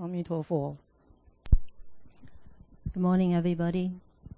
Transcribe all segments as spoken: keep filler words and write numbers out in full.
阿弥陀佛。 Good morning, everybody.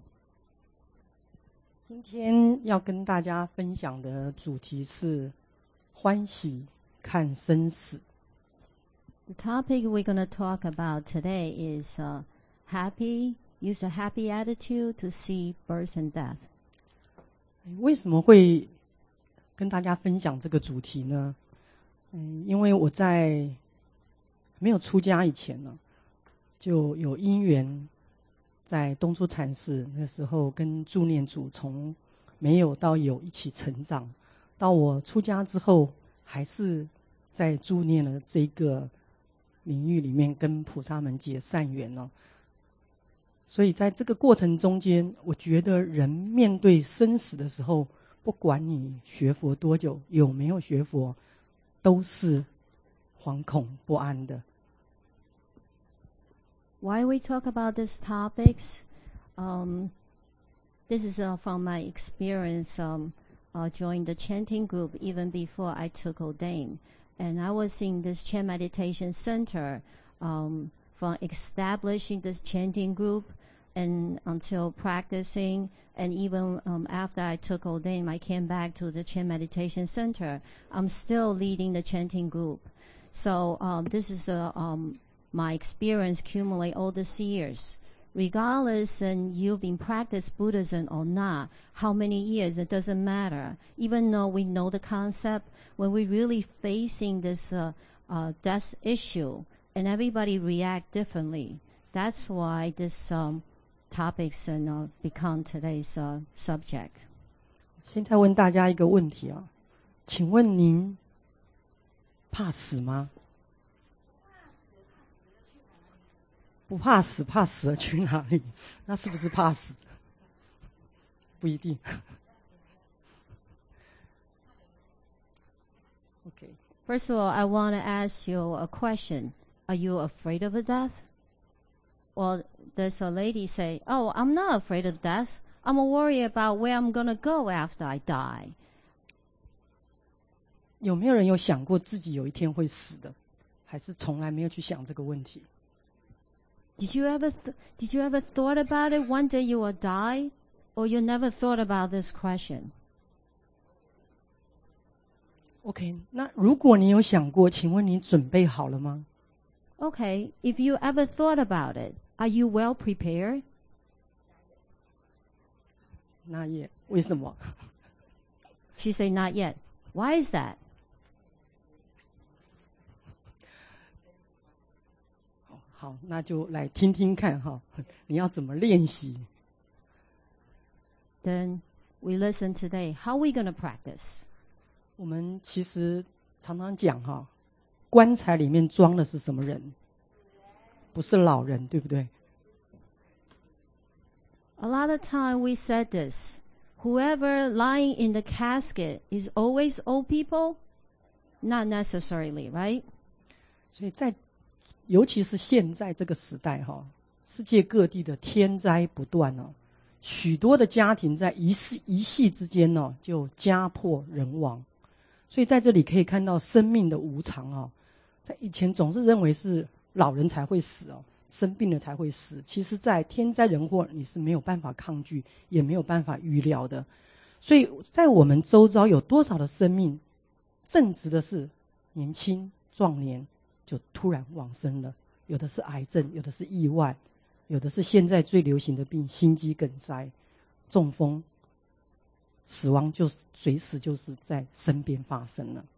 今天要跟大家分享的主题是欢喜看生死。 The topic we're going to talk about today is uh, happy, use a happy attitude to see birth and death. 为什么会跟大家分享这个主题呢？嗯，因为我在没有出家以前呢，就有因缘在东出禅寺，那时候跟助念组从没有到有一起成长，到我出家之后还是在助念的这个领域里面跟菩萨们结善缘哦。所以在这个过程中间，我觉得人面对生死的时候，不管你学佛多久，有没有学佛，都是惶恐不安的。 Why we talk about these topics? Um, this is uh, from my experience um, uh, joining the chanting group even before I took ordain. And I was in this Chan Meditation Center um, from establishing this chanting group and until practicing, and even um, after I took ordain, I came back to the Chan Meditation Center. I'm still leading the chanting group. So um, this is a um, my experience accumulate all these years. Regardless and you've been practiced Buddhism or not, how many years, it doesn't matter. Even though we know the concept, when we're really facing this uh, uh, death issue, and everybody react differently, that's why this um, topics and uh, become today's uh, subject. 现在问大家一个问题啊，请问您怕死吗？不怕死，怕死了去哪里？那是不是怕死？不一定。Okay. First of all, I want to ask you a question. Are you afraid of a death? Well, there's a lady say, "Oh, I'm not afraid of death. I'm worried about where I'm going to go after I die." 有没有人有想过自己有一天会死的？还是从来没有去想这个问题？ Did you ever th- did you ever thought about it? One day you will die, or you never thought about this question? OK， 那如果你有想过，请问你准备好了吗？ Okay, if you ever thought about it, are you well prepared? 那也为什么？ She said, "Not yet." Why is that? 好，那就来听听看哈，你要怎么练习？ Then we listen today. How are we going to practice? 我们其实常常讲哈，棺材里面装的是什么人？不是老人，对不对？ A lot of time we said this. Whoever lying in the casket is always old people? Not necessarily, right? 所以在尤其是现在这个时代哈，世界各地的天灾不断哦，许多的家庭在一夕一夕之间哦，就家破人亡。所以在这里可以看到生命的无常哦。在以前总是认为是老人才会死哦，生病了才会死。其实在天灾人祸你是没有办法抗拒，也没有办法预料的。所以在我们周遭有多少的生命正直的是年轻壮年就突然往生了，有的是癌症，有的是意外，有的是现在最流行的病心肌梗塞、中风，死亡就是随时就是在身边发生了。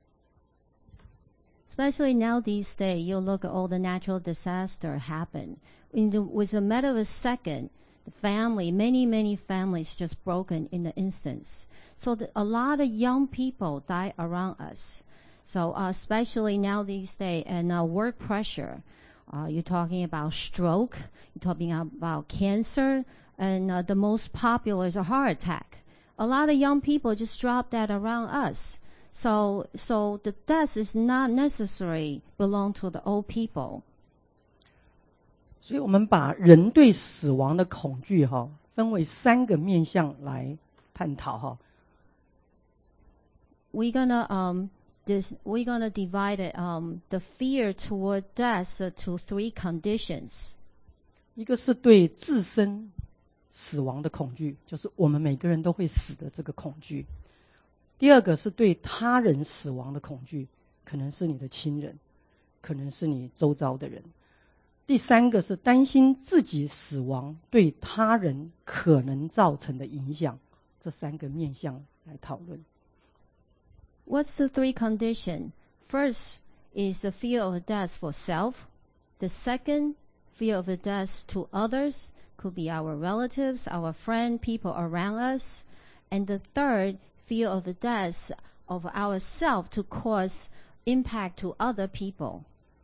Especially now these days, you look at all the natural disaster happen. In the, with a matter of a second, the family, many, many families just broken in an instance. So the, a lot of young people die around us. So uh, especially now these days, and uh, work pressure. Uh, you're talking about stroke, you're talking about cancer, and uh, the most popular is a heart attack. A lot of young people just drop that around us. So, so the death is not necessarily belong to the old people. 所以我们把人对死亡的恐惧哈，分为三个面向来探讨哈。 We're gonna um this we're gonna divide it, um, the fear toward death uh, to three conditions. 一个是对自身死亡的恐惧，就是我们每个人都会死的这个恐惧。第二个是对他人死亡的恐惧，可能是你的亲人，可能是你周遭的人。第三个是担心自己死亡对他人可能造成的影响。这三个面向来讨论。 What's the three conditions? First is the fear of death for self. The second, fear of death to others, could be our relatives, our friends, people around us. And the third, fear of death of ourselves to cause impact to other people.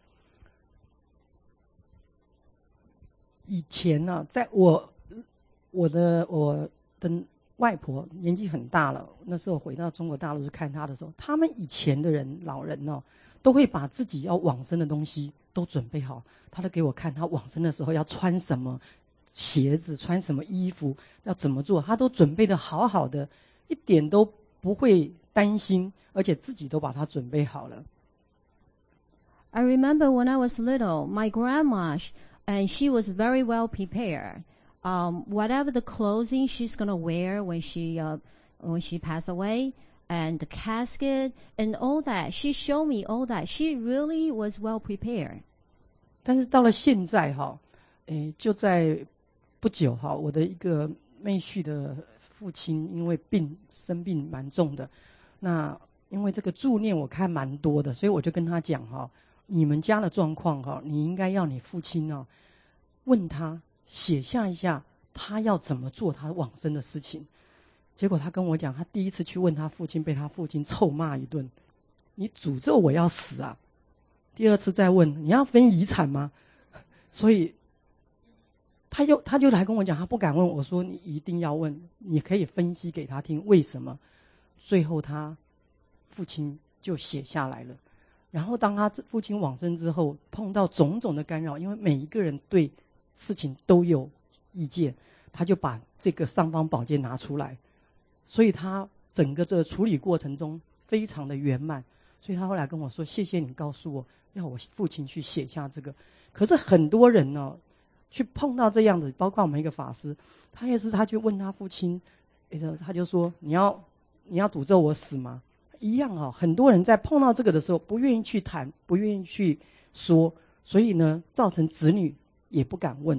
以前呢、啊，在我我的我的外婆年纪很大了，那时候回到中国大陆去看她的时候，他们以前的人老人哦，都会把自己要往生的东西都准备好，他都给我看他往生的时候要穿什么鞋子，穿什么衣服，要怎么做，他都准备的好好的，一点都不会担心，而且自己都把它准备好了。 I remember when I was little, my grandma, and she was very well prepared. Um, whatever the clothing she's gonna wear when she uh, when she passed away, and the casket and all that, she showed me all that. She really was well prepared. 但是到了现在哈，诶，就在不久哈，我的一个妹婿的父亲因为病生病蛮重的，那因为这个助念我看蛮多的，所以我就跟他讲哈，你们家的状况哈，你应该要你父亲啊，问他写下一下他要怎么做他往生的事情。结果他跟我讲，他第一次去问他父亲，被他父亲臭骂一顿，你诅咒我要死啊。第二次再问，你要分遗产吗？所以他又他就来跟我讲，他不敢问。我说你一定要问，你可以分析给他听为什么。最后他父亲就写下来了。然后当他父亲往生之后，碰到种种的干扰，因为每一个人对事情都有意见，他就把这个尚方宝剑拿出来，所以他整个这处理过程中非常的圆满。所以他后来跟我说，谢谢你告诉我要我父亲去写下这个。可是很多人呢，去碰到这样子，包括我们一个法师，他也是他去问他父亲，他就说你要你要诅咒我死吗？一样哦，很多人在碰到这个的时候不愿意去谈，不愿意去说，所以呢造成子女也不敢问。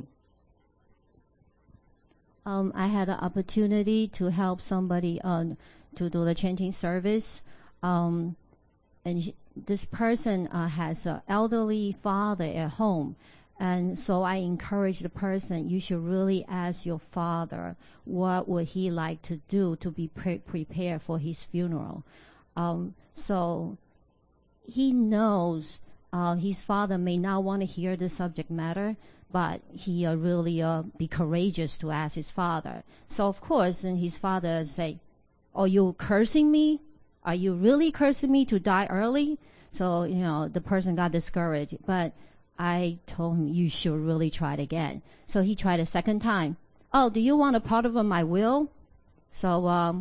Um, I had an opportunity to help somebody uh, to do the chanting service. Um, and she, this person uh, has an elderly father at home. And so I encourage the person, you should really ask your father what would he like to do to be pre- prepared for his funeral. Um, so he knows uh, his father may not want to hear the subject matter, but he uh, really uh, be courageous to ask his father. So of course, and his father say, "Are you cursing me? Are you really cursing me to die early?" So you know the person got discouraged, but I told him, you should really try it again. So he tried a second time. Oh, do you want a part of my will? So, um,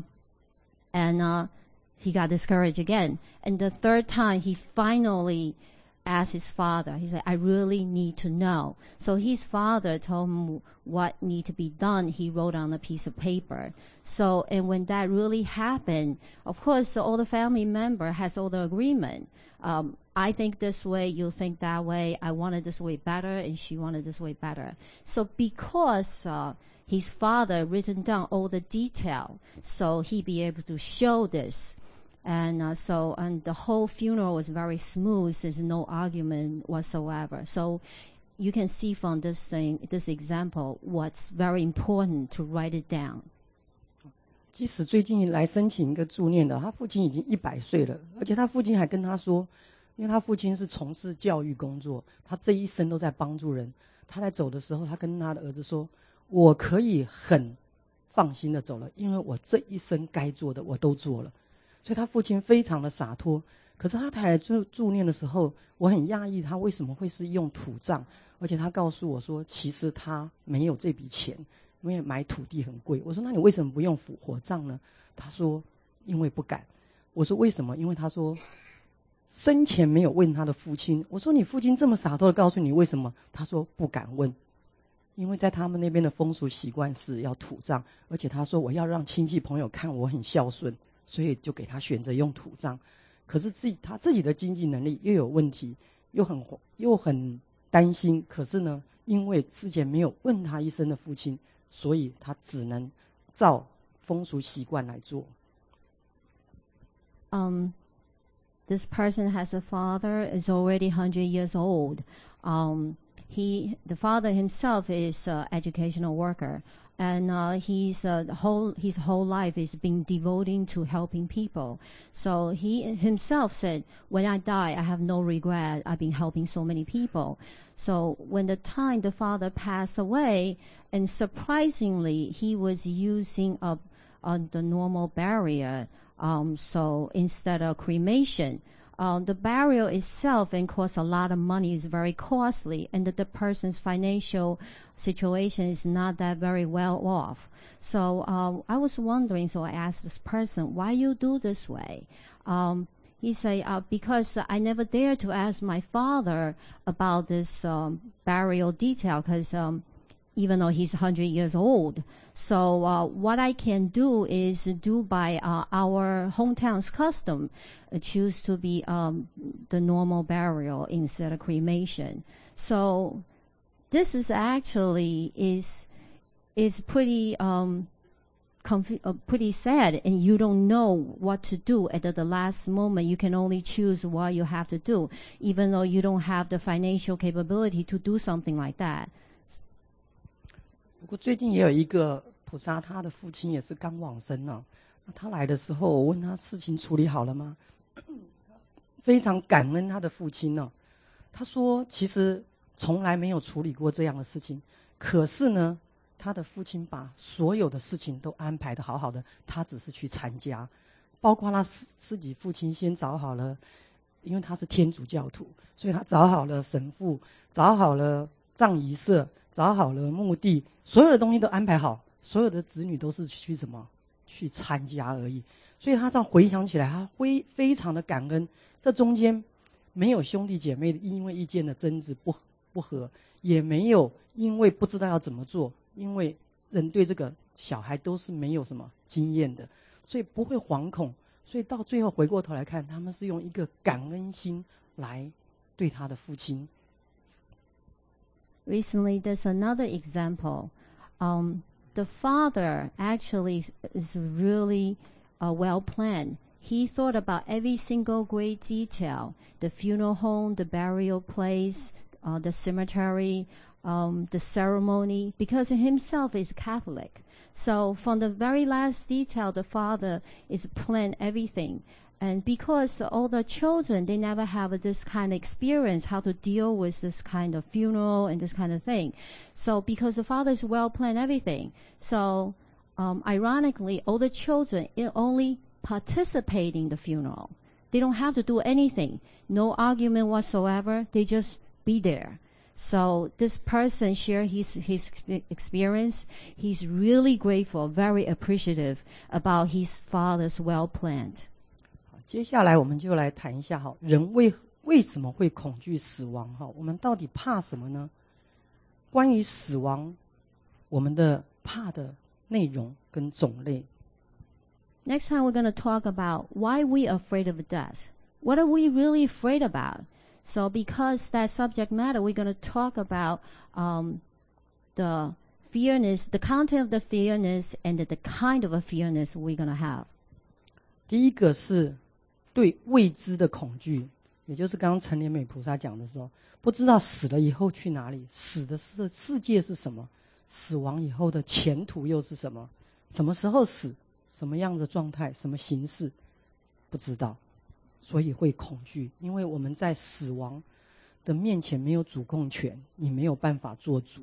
and, uh, he got discouraged again. And the third time, he finally asked his father. He said, I really need to know. So his father told him what need to be done. He wrote on a piece of paper. So, and when that really happened, of course, all the family member has all the agreement. Um, I think this way, you think that way, I wanted this way better, and she wanted this way better. So because uh, his father written down all the detail, so he be able to show this. And uh, so, and the whole funeral was very smooth, there's no argument whatsoever. So you can see from this thing, this example, what's very important to write it down. 即使最近来申请一个助念的，他父亲已经一百岁了，而且他父亲还跟他说，因为他父亲是从事教育工作，他这一生都在帮助人。他在走的时候，他跟他的儿子说：“我可以很放心的走了，因为我这一生该做的我都做了。”所以他父亲非常的洒脱。可是他太太助助念的时候，我很讶异他为什么会是用土葬，而且他告诉我说，其实他没有这笔钱。因为买土地很贵，我说那你为什么不用火葬呢？他说因为不敢。我说为什么？因为他说生前没有问他的父亲。我说你父亲这么洒脱的告诉你为什么？他说不敢问，因为在他们那边的风俗习惯是要土葬，而且他说我要让亲戚朋友看我很孝顺，所以就给他选择用土葬。可是自己他自己的经济能力又有问题，又很又很担心。可是呢，因为之前没有问他一声的父亲，所以他只能照风俗习惯来做。 Um, this person has a father is already one hundred years old. Um, he, the father himself is an educational worker, and uh, he's uh, whole his whole life is been devoting to helping people. So he himself said, "When I die, I have no regret. I've been helping so many people." So when the time the father passed away, and surprisingly, he was using a, a the normal barrier. Um, so instead of cremation, uh, the burial itself and costs a lot of money, is very costly, and that the person's financial situation is not that very well off. So um, I was wondering, so I asked this person, why you do this way? Um, he said, uh, because I never dared to ask my father about this um, burial detail, because um, even though he's one hundred years old. So uh, what I can do is do by uh, our hometown's custom, uh, choose to be um, the normal burial instead of cremation. So this is actually is is pretty um, conf- uh, pretty sad, and you don't know what to do at the, the last moment. You can only choose what you have to do, even though you don't have the financial capability to do something like that. 不过最近也有一个菩萨，他的父亲也是刚往生了。那他来的时候，我问他事情处理好了吗？非常感恩他的父亲呢。他说其实从来没有处理过这样的事情，可是呢，他的父亲把所有的事情都安排得好好的，他只是去参加，包括他自己父亲先找好了，因为他是天主教徒，所以他找好了神父，找好了葬仪社，找好了墓地，所有的东西都安排好，所有的子女都是去什么去参加而已。所以他这样回想起来，他会非常的感恩。这中间没有兄弟姐妹因为意见的争执不不合，也没有因为不知道要怎么做，因为人对这个小孩都是没有什么经验的，所以不会惶恐。所以到最后回过头来看，他们是用一个感恩心来对他的父亲。 Recently, there's another example. Um, the father actually is really uh, well planned. He thought about every single great detail: the funeral home, the burial place, uh, the cemetery, um, the ceremony, because he himself is Catholic. So from the very last detail, the father is planned everything. And because all the children, they never have this kind of experience, how to deal with this kind of funeral and this kind of thing. So because the father is well planned everything, so um, ironically, all the children only participate in the funeral. They don't have to do anything, no argument whatsoever. They just be there. So this person shared his his experience. He's really grateful, very appreciative about his father's well planned. 接下来我们就来谈一下哈，人为为什么会恐惧死亡哈？我们到底怕什么呢？关于死亡，我们的怕的内容跟种类。 Next time we're going to talk about why we are afraid of death. What are we really afraid about? So because that subject matter, we're going to talk about um, the fearness, the content of the fearness, and the, the kind of a fearness we're going to have. 第一个是对未知的恐惧，也就是刚刚陈莲美菩萨讲的时候，不知道死了以后去哪里，死的是世界是什么，死亡以后的前途又是什么，什么时候死，什么样的状态，什么形式，不知道，所以会恐惧。因为我们在死亡的面前没有主控权，你没有办法做主。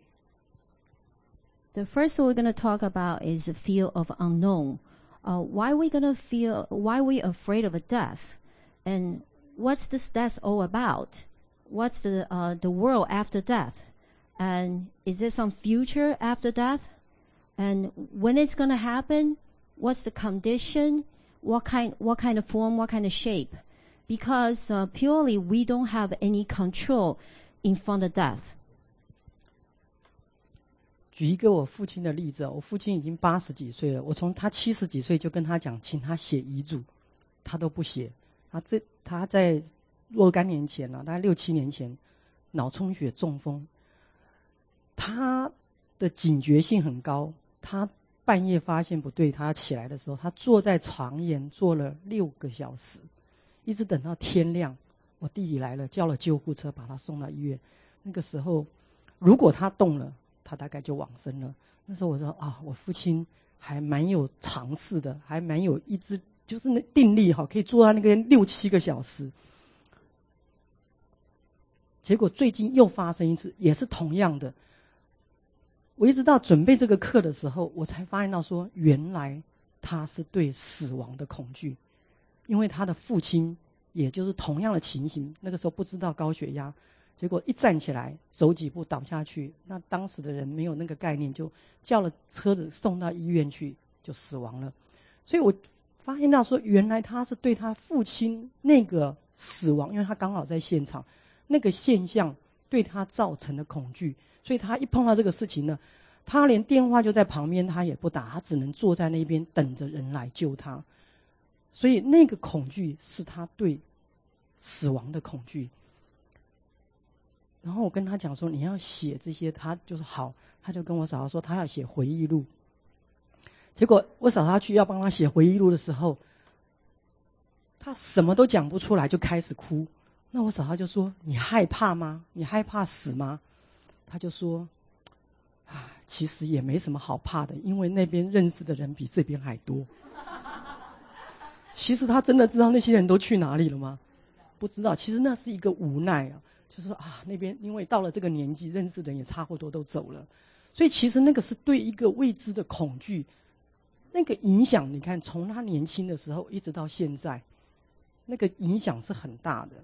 The first we're going to talk about is the fear of unknown. Uh, why we gonna feel? Why we afraid of a death? And what's this death all about? What's the uh, the world after death? And is there some future after death? And when it's gonna happen? What's the condition? What kind? What kind of form? What kind of shape? because uh, purely we don't have any control in front of death. 举一个我父亲的例子，我父亲已经八十几岁了，我从他七十几岁就跟他讲，请他写遗嘱，他都不写。他这他在若干年前了、啊，大概六七年前，脑充血中风。他的警觉性很高，他半夜发现不对，他起来的时候，他坐在床沿坐了六个小时，一直等到天亮。我弟弟来了，叫了救护车把他送到医院。那个时候，如果他动了，他大概就往生了。那时候我说啊，我父亲还蛮有尝试的，还蛮有一支就是那定力哈，可以坐在那个六七个小时。结果最近又发生一次，也是同样的。我一直到准备这个课的时候，我才发现到说，原来他是对死亡的恐惧，因为他的父亲也就是同样的情形，那个时候不知道高血压。结果一站起来，走几步倒下去，那当时的人没有那个概念，就叫了车子送到医院去，就死亡了。所以我发现到说，原来他是对他父亲那个死亡，因为他刚好在现场，那个现象对他造成的恐惧，所以他一碰到这个事情呢，他连电话就在旁边他也不打，他只能坐在那边等着人来救他。所以那个恐惧是他对死亡的恐惧。然后我跟他讲说，你要写这些，他就是好，他就跟我嫂嫂说他要写回忆录。结果我嫂嫂去要帮他写回忆录的时候，他什么都讲不出来，就开始哭。那我嫂嫂就说，你害怕吗？你害怕死吗？他就说啊，其实也没什么好怕的，因为那边认识的人比这边还多。其实他真的知道那些人都去哪里了吗？不知道。其实那是一个无奈啊，就是说啊，那边因为到了这个年纪，认识的人也差不多都走了，所以其实那个是对一个未知的恐惧，那个影响，你看从他年轻的时候一直到现在，那个影响是很大的。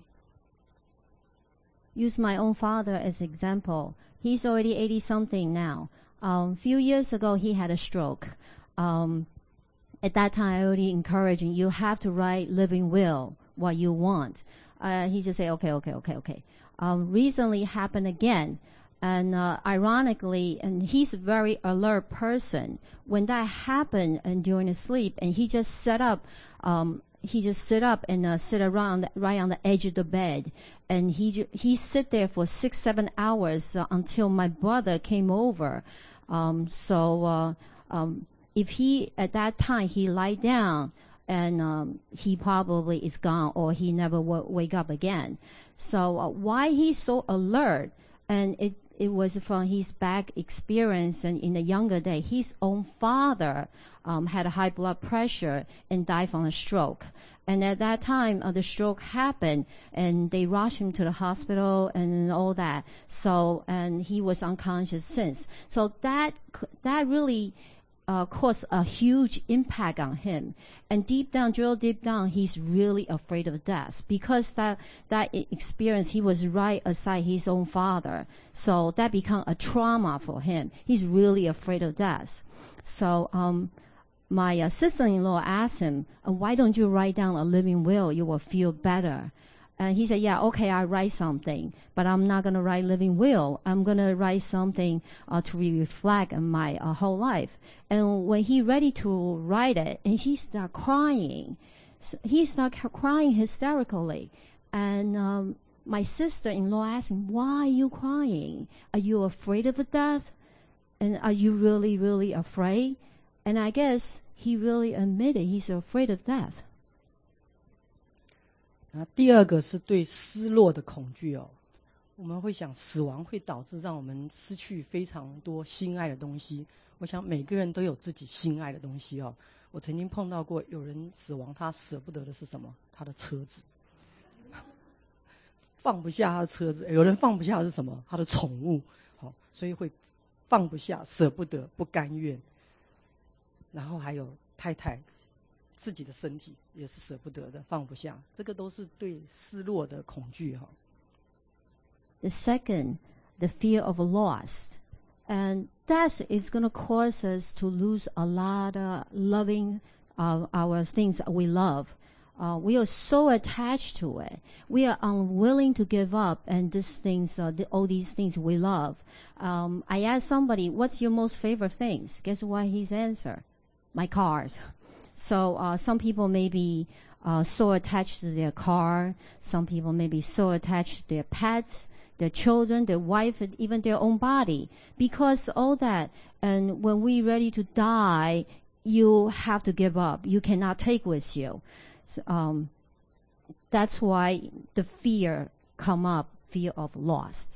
Use my own father as example. He's already eighty something now. Um, few years ago he had a stroke. Um, at that time I already encouraging you have to write living will what you want. Uh, he just say okay, okay, okay, okay. Um, recently happened again. And uh, ironically, and he's a very alert person. When that happened and during his sleep, and he just set up, um, he just sit up and uh, sit around right on the edge of the bed, and he he sit there for six seven hours uh, until my brother came over. Um, so uh, um, if he at that time he lie down, and um, he probably is gone or he never w- wake up again. So uh, why he's so alert? And it it was from his back experience, and in the younger day, his own father um, had a high blood pressure and died from a stroke. And at that time, uh, the stroke happened, and they rushed him to the hospital and all that. So, and he was unconscious since. So that that really uh, caused a huge impact on him. And deep down, drill deep down, he's really afraid of death because that that experience, he was right aside his own father. So that became a trauma for him. He's really afraid of death. So um, my uh, sister-in-law asked him, uh, why don't you write down a living will? You will feel better. And he said, yeah, okay, I write something, but I'm not going to write living will. I'm going to write something uh, to reflect on my uh, whole life. And when he ready to write it, and he start crying, so he start crying hysterically. And um, my sister-in-law asked him, why are you crying? Are you afraid of death? And are you really, really afraid? And I guess he really admitted he's afraid of death. 那第二个是对失落的恐惧哦，我们会想死亡会导致让我们失去非常多心爱的东西。我想每个人都有自己心爱的东西哦。我曾经碰到过有人死亡，他舍不得的是什么？他的车子，放不下他的车子。有人放不下的是什么？他的宠物。好，所以会放不下，舍不得，不甘愿。然后还有太太。自己的身体也是舍不得的，放不下，这个都是对失落的恐惧哈。 The second, the fear of loss, and death is going to cause us to lose a lot of loving uh, our things that we love. Uh, we are so attached to it. We are unwilling to give up, and these things, uh, the, all these things we love. Um, I asked somebody, "What's your most favorite things?" Guess what his answer? My cars. So uh, some people may be uh, so attached to their car. Some people may be so attached to their pets, their children, their wife, and even their own body. Because all that, and when we're ready to die, you have to give up. You cannot take with you. So, um, that's why the fear come up, fear of loss.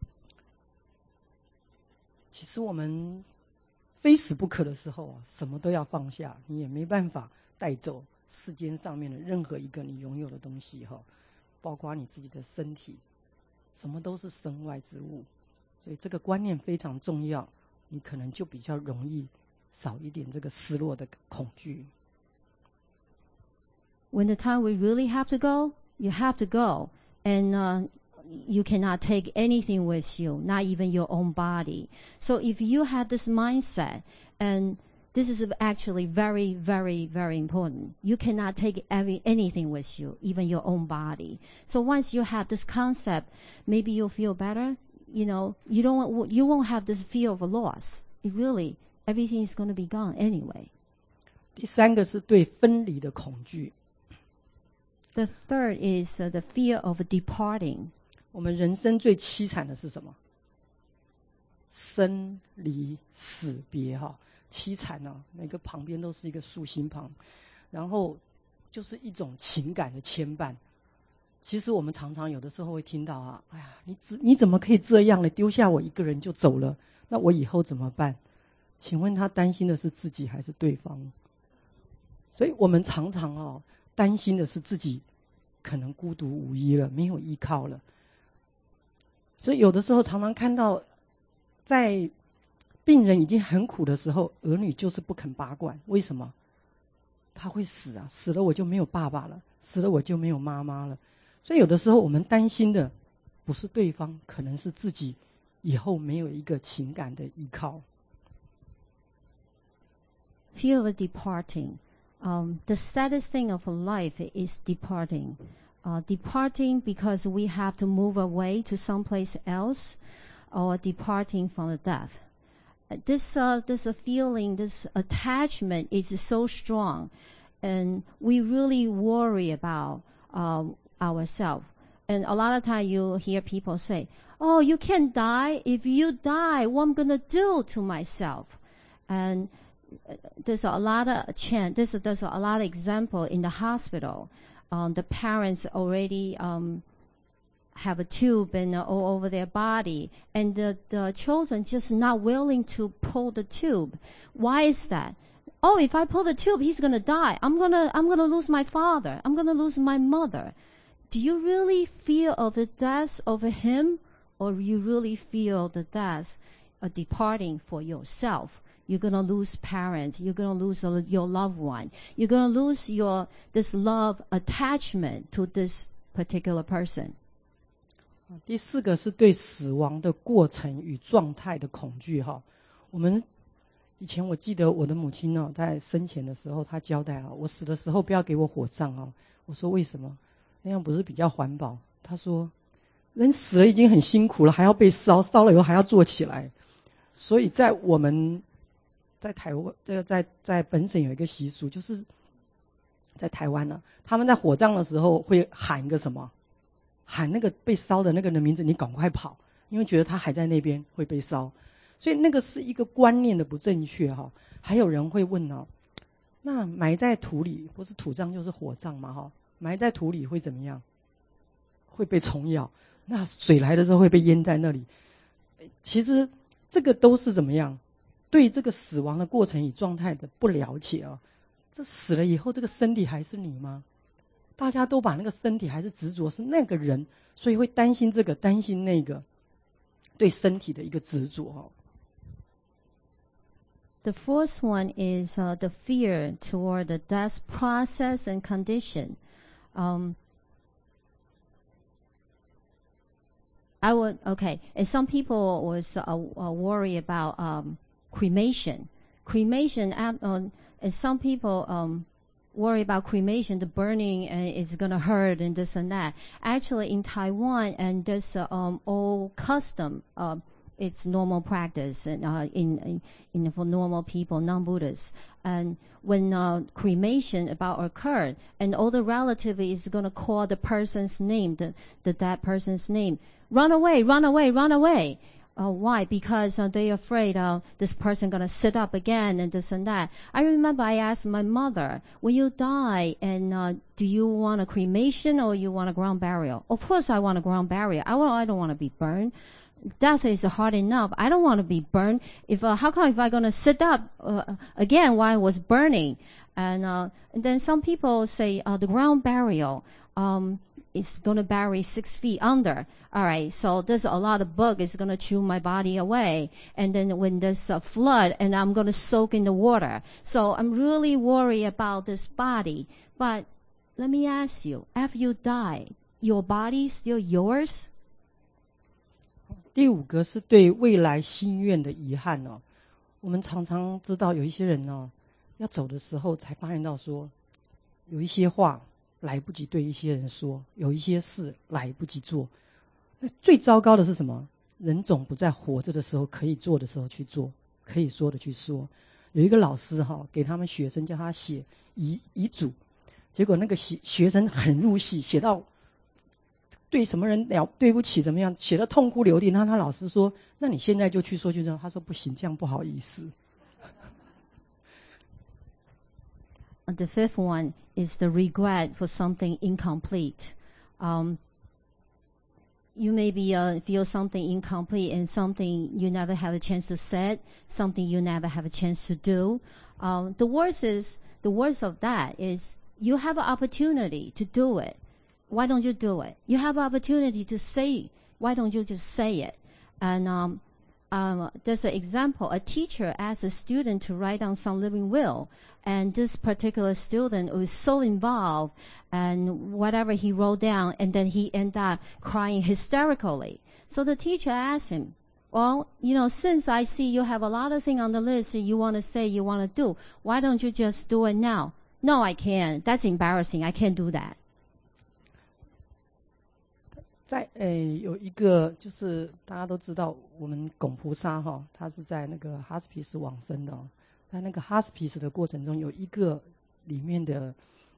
其实我们非死不可的时候啊，什么都要放下，你也没办法带走世间上面的任何一个你拥有的东西哈，包括你自己的身体，什么都是身外之物，所以这个观念非常重要，你可能就比较容易少一点这个失落的恐惧。 When the time we really have to go, you have to go, and uh, you cannot take anything with you, not even your own body. So if you have this mindset, and this is actually very, very, very important, you cannot take every, anything with you, even your own body. So once you have this concept, maybe you'll feel better. You know, you don't, you won't have this fear of a loss. It really, everything is going to be gone anyway. 第三个是对分离的恐惧。 The third is uh, the fear of departing. 我们人生最凄惨的是什么？生离死别哈，凄惨啊！每个旁边都是一个竖心旁，然后就是一种情感的牵绊。其实我们常常有的时候会听到啊，哎呀，你怎你怎么可以这样呢？丢下我一个人就走了，那我以后怎么办？请问他担心的是自己还是对方？所以我们常常哦。担心的是自己可能孤独无依了，没有依靠了。所以有的时候常常看到，在病人已经很苦的时候，儿女就是不肯拔管。为什么？他会死啊，死了我就没有爸爸了，死了我就没有妈妈了。所以有的时候我们担心的不是对方，可能是自己以后没有一个情感的依靠。 Fear of departing. Um, the saddest thing of life is departing. Uh, departing because we have to move away to someplace else, or departing from the death. This, uh, this uh, feeling, this attachment is so strong, and we really worry about um, ourselves. And a lot of time you hear people say, "Oh, you can't die. If you die, what am I gonna do to myself?" And there's a lot of chance. There's, there's a lot of example in the hospital. Um, the parents already um, have a tube and uh, all over their body, and the, the children just not willing to pull the tube. Why is that? Oh, if I pull the tube, he's gonna die. I'm gonna I'm gonna lose my father. I'm gonna lose my mother. Do you really feel of the death of him, or you really feel the death of departing for yourself? You're going to lose parents. You're going to lose your loved one. You're going to lose your this love attachment to this particular person. 第四个是对死亡的过程与状态的恐惧哈。我们以前我记得我的母亲哦，在生前的时候，她交代啊，我死的时候不要给我火葬哦。我说为什么？那样不是比较环保？她说，人死了已经很辛苦了，还要被烧，烧了以后还要做起来。所以在我们在台湾，这个在在本省有一个习俗，就是在台湾呢、啊，他们在火葬的时候会喊一个什么？喊那个被烧的那个人的名字，你赶快跑，因为觉得他还在那边会被烧，所以那个是一个观念的不正确哈。还有人会问哦，那埋在土里，不是土葬就是火葬嘛哈？埋在土里会怎么样？会被虫咬，那水来的时候会被淹在那里。其实这个都是怎么样？对这个死亡的过程与状态的不了解啊，这死了以后，这个身体还是你吗？大家都把那个身体还是执着是那个人，所以会担心这个，担心那个，对身体的一个执着哦。 The fourth one is uh, the fear toward the death process and condition. Um, I would okay, and some people was uh, uh, worry about um, cremation. Cremation, uh, and some people um, worry about cremation, the burning uh, is going to hurt and this and that. Actually, in Taiwan, and this uh, um, old custom, uh, it's normal practice and uh, in, in, in for normal people, non-Buddhists. And when uh, cremation about occurred, and all the relative is going to call the person's name, the, the that person's name, run away, run away, run away. Uh, why? Because uh, they're afraid uh, this person going to sit up again and this and that. I remember I asked my mother, when you die, and uh, do you want a cremation or you want a ground burial? Of course I want a ground burial. I, want, I don't want to be burned. Death is hard enough. I don't want to be burned. If uh, how come if I'm going to sit up uh, again while I was burning? And, uh, and then some people say uh, the ground burial um, is going to bury six feet under. All right, so there's a lot of bug is going to chew my body away. And then when there's a flood, and I'm going to soak in the water. So I'm really worried about this body. But let me ask you, after you die, your body still yours? 第五个是对未来心愿的遗憾哦。我们常常知道有一些人哦，要走的时候才发现到说，有一些话来不及对一些人说，有一些事来不及做。那最糟糕的是什么？人总不在活着的时候可以做的时候去做，可以说的去说。有一个老师哈、哦，给他们学生叫他写遗遗嘱，结果那个学学生很入戏，写到对什么人了对不起怎么样，写得痛哭流涕。然后他老师说：“那你现在就去说去说。”他说：“不行，这样不好意思。” The fifth one is the regret for something incomplete. Um, you maybe uh, feel something incomplete and something you never have a chance to say, something you never have a chance to do. Um, the worst is the worst of that is you have an opportunity to do it. Why don't you do it? You have an opportunity to say. Why don't you just say it? And um, um, there's an example. A teacher asked a student to write down some living will, and this particular student was so involved, and whatever he wrote down, and then he ended up crying hysterically. So the teacher asked him, well, you know, since I see you have a lot of things on the list that you want to say, you want to do, why don't you just do it now? No, I can't. That's embarrassing. I can't do that. 在诶有一个就是大家都知道，我们拱菩萨哈、哦，他是在那个哈斯皮斯往生的、哦，在那个哈斯皮斯的过程中，有一个里面的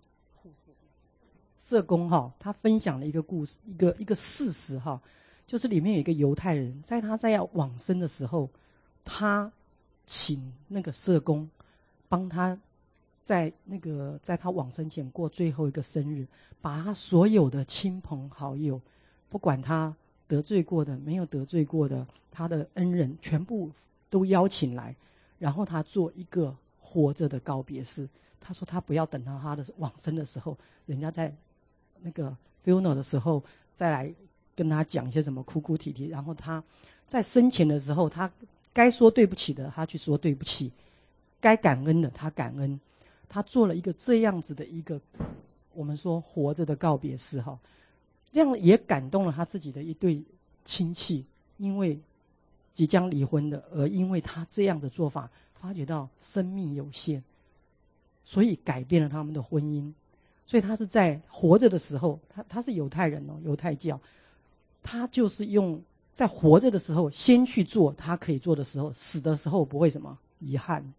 社工哈、哦，他分享了一个故事，一个一个事实哈、哦，就是里面有一个犹太人，在他在要往生的时候，他请那个社工帮他在那个在他往生前过最后一个生日，把他所有的亲朋好友。不管他得罪过的没有得罪过的他的恩人全部都邀请来，然后他做一个活着的告别式。他说他不要等到他的往生的时候，人家在那个 funeral 的时候再来跟他讲一些什么哭哭啼啼，然后他在生前的时候他该说对不起的他去说对不起，该感恩的他感恩。他做了一个这样子的一个我们说活着的告别式哈。这样也感动了他自己的一对亲戚，因为即将离婚的，而因为他这样的做法，发觉到生命有限，所以改变了他们的婚姻。所以他是在活着的时候，他他是犹太人哦，犹太教，他就是用在活着的时候先去做他可以做的时候，死的时候不会什么遗憾。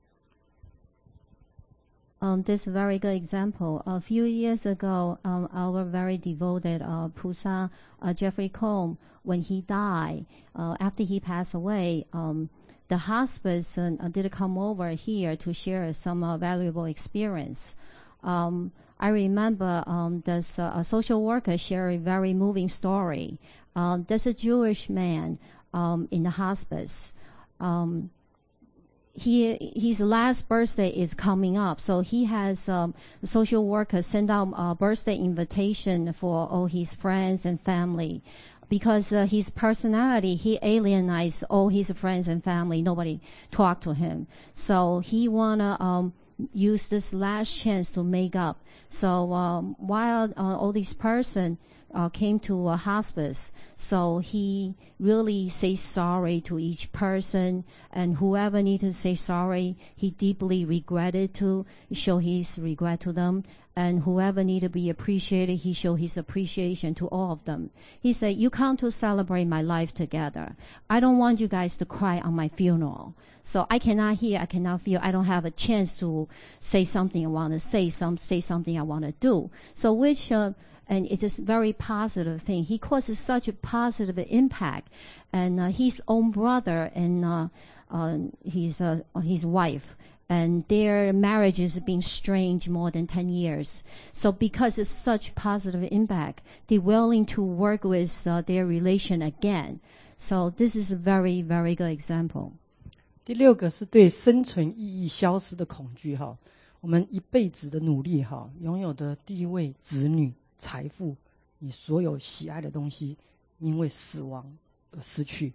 Um, this is a very good example. A few years ago, um, our very devoted uh, Pusa, uh, Jeffrey Combe, when he died, uh, after he passed away, um, the hospice uh, did come over here to share some uh, valuable experience. Um, I remember um, this uh, a social worker shared a very moving story. Uh, there's a Jewish man um, in the hospice. Um, He, his last birthday is coming up, so he has um, a social worker send out a birthday invitation for all his friends and family. Because uh, his personality, he alienized all his friends and family. Nobody talked to him. So he wanna um, use this last chance to make up. So um, while uh, all these person uh, came to a hospice. So he really says sorry to each person, and whoever needed to say sorry, he deeply regretted to show his regret to them. And whoever needed to be appreciated, he showed his appreciation to all of them. He said, you come to celebrate my life together. I don't want you guys to cry on my funeral. So I cannot hear, I cannot feel, I don't have a chance to say something I want to say, some say something I want to do. So which, uh, and it is very positive thing. He causes such a positive impact. And uh, his own brother and uh, uh, his, uh, his wife, and their marriage has been strained more than ten years. So because it's such positive impact, they're willing to work with uh, their relation again. So this is a very, very good example. 第六个是对生存意义消失的恐惧哈，我们一辈子的努力哈，拥有的地位、子女、财富，你所有喜爱的东西，因为死亡而失去。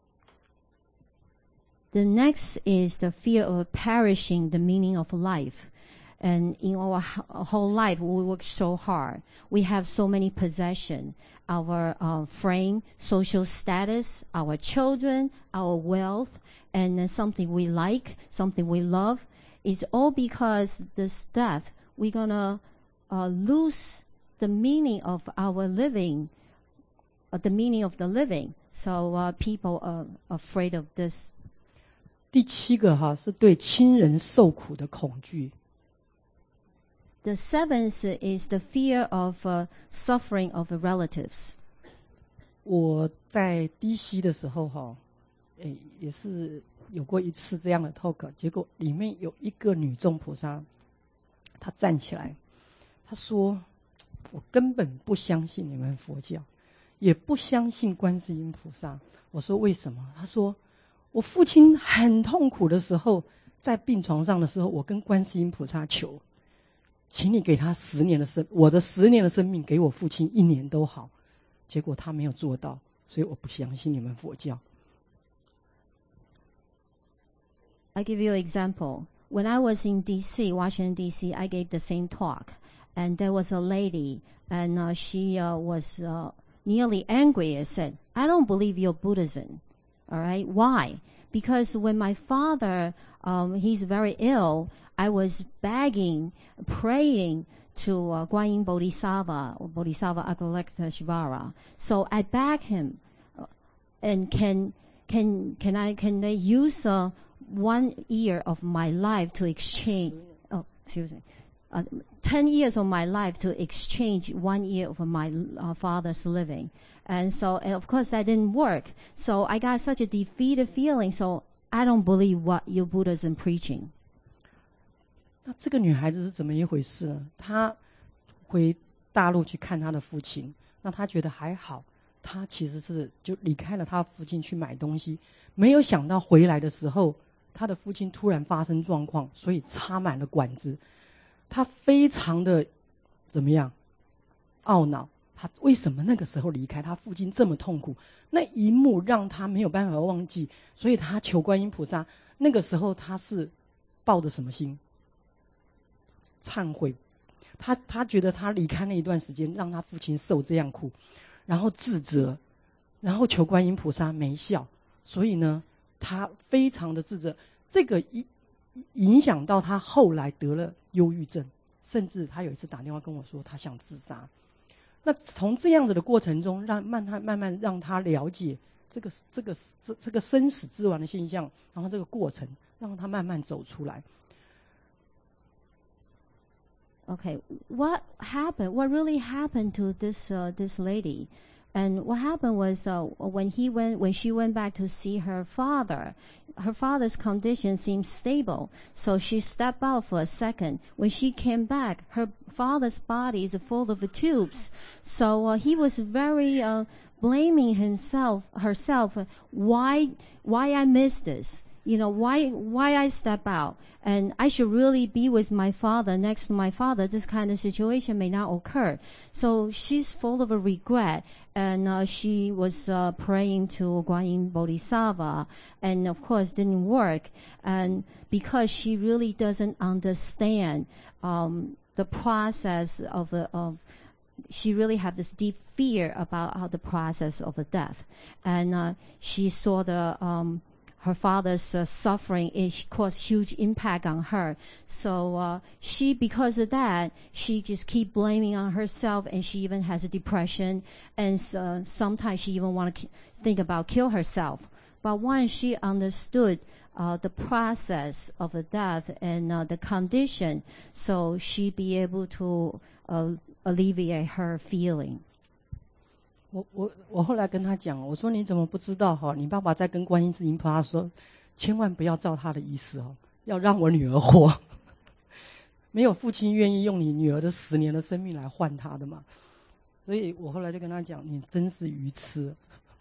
The next is the fear of perishing the meaning of life. And in our whole life, we work so hard. We have so many possessions, our uh, frame, social status, our children, our wealth, and then something we like, something we love. It's all because this death, we're going to uh, lose the meaning of our living, uh, the meaning of the living. So uh, people are afraid of this. 第七个哈是对亲人受苦的恐惧。 The seventh is the fear of uh, suffering of relatives. 我在 D C 的时候哈，诶也是有过一次这样的 talk， 结果里面有一个女众菩萨，她站起来，她说：“我根本不相信你们佛教，也不相信观世音菩萨。”我说：“为什么？”她说：“我父亲很痛苦的时候，在病床上的时候，我跟观世音菩萨求，请你给他十年的生，我的十年的生命给我父亲一年都好。结果他没有做到，所以我不相信你们佛教。” I give you an example. When I was in D C, Washington D C, I gave the same talk, and there was a lady, and uh, she uh, was uh, nearly angry and said, "I don't believe your Buddhism." All right, why? Because when my father, um, he's very ill, I was begging, praying to uh, Guanyin Bodhisattva, or Bodhisattva Avalokiteshvara. So I begged him, uh, and can can can I can I use uh, one year of my life to exchange? Oh, excuse me. Uh, ten years of my life to exchange one year of my uh, father's living. And so, and of course, that didn't work. So I got such a defeated feeling. So I don't believe what your Buddhism preaching. 那这个女孩子是怎么一回事呢？她回大陆去看她的父亲，那她觉得还好，她其实是就离开了她父亲去买东西，没有想到回来的时候，她的父亲突然发生状况，所以插满了管子。她非常的怎么样懊恼，她为什么那个时候离开，她父亲这么痛苦，那一幕让她没有办法忘记，所以她求观音菩萨。那个时候她是抱着什么心？忏悔。她她觉得她离开那一段时间让她父亲受这样苦，然后自责，然后求观音菩萨没效，所以呢她非常的自责。这个一影响到他后来得了忧郁症，甚至他有一次打电话跟我说他想自杀。那从这样子的过程中，让慢慢慢慢让他了解这个这个这这个生死之亡的现象，然后这个过程让他慢慢走出来。 Okay, what happened? What really happened to this uh, this lady? And what happened was uh, when he went, when she went back to see her father, her father's condition seemed stable. So she stepped out for a second. When she came back, her father's body is full of tubes. So uh, he was very uh, blaming himself, herself. Why, why I missed this? You know, why, why I step out? And I should really be with my father, next to my father. This kind of situation may not occur. So she's full of a regret. And uh, she was uh, praying to Guanyin Bodhisattva. And of course, didn't work. And because she really doesn't understand um, the process of, uh, of she really had this deep fear about uh, the process of the death, and uh, she saw the um, her father's uh, suffering. It caused huge impact on her. So uh, she, because of that, she just keep blaming on herself, and she even has a depression, and uh, sometimes she even want to think about kill herself. But once she understood uh, the process of the death and uh, the condition, so she be able to uh, alleviate her feeling. 我我我后来跟他讲，我说你怎么不知道哈？你爸爸在跟观音自音菩萨说，千万不要照他的意思哦，要让我女儿活。没有父亲愿意用你女儿的十年的生命来换他的嘛。所以我后来就跟他讲，你真是愚痴。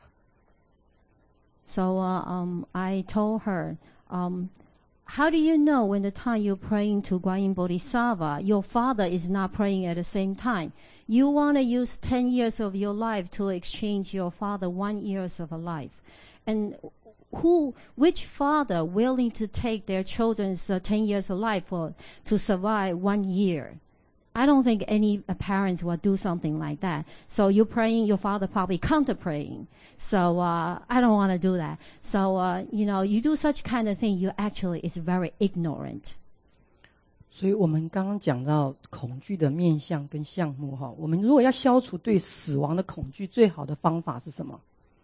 So uh, um, I told her, um, how do you know when the time you're praying to Guanyin Bodhisattva, your father is not praying at the same time? You want to use ten years of your life to exchange your father one years of a life. And who, which father willing to take their children's uh, ten years of life for, to survive one year? I don't think any uh, parents will do something like that. So you're praying, your father probably counter praying. So uh, I don't want to do that. So, uh, you know, you do such kind of thing, you actually is very ignorant. 所以我们刚刚讲到恐惧的面向跟项目哈，我们如果要消除对死亡的恐惧，最好的方法是什么？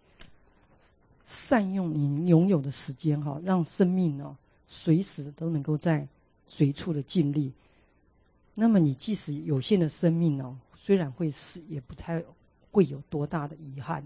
善用你拥有的时间哈，让生命呢随时都能够在随处的尽力。那么你即使有限的生命呢，虽然会死，也不太会有多大的遗憾。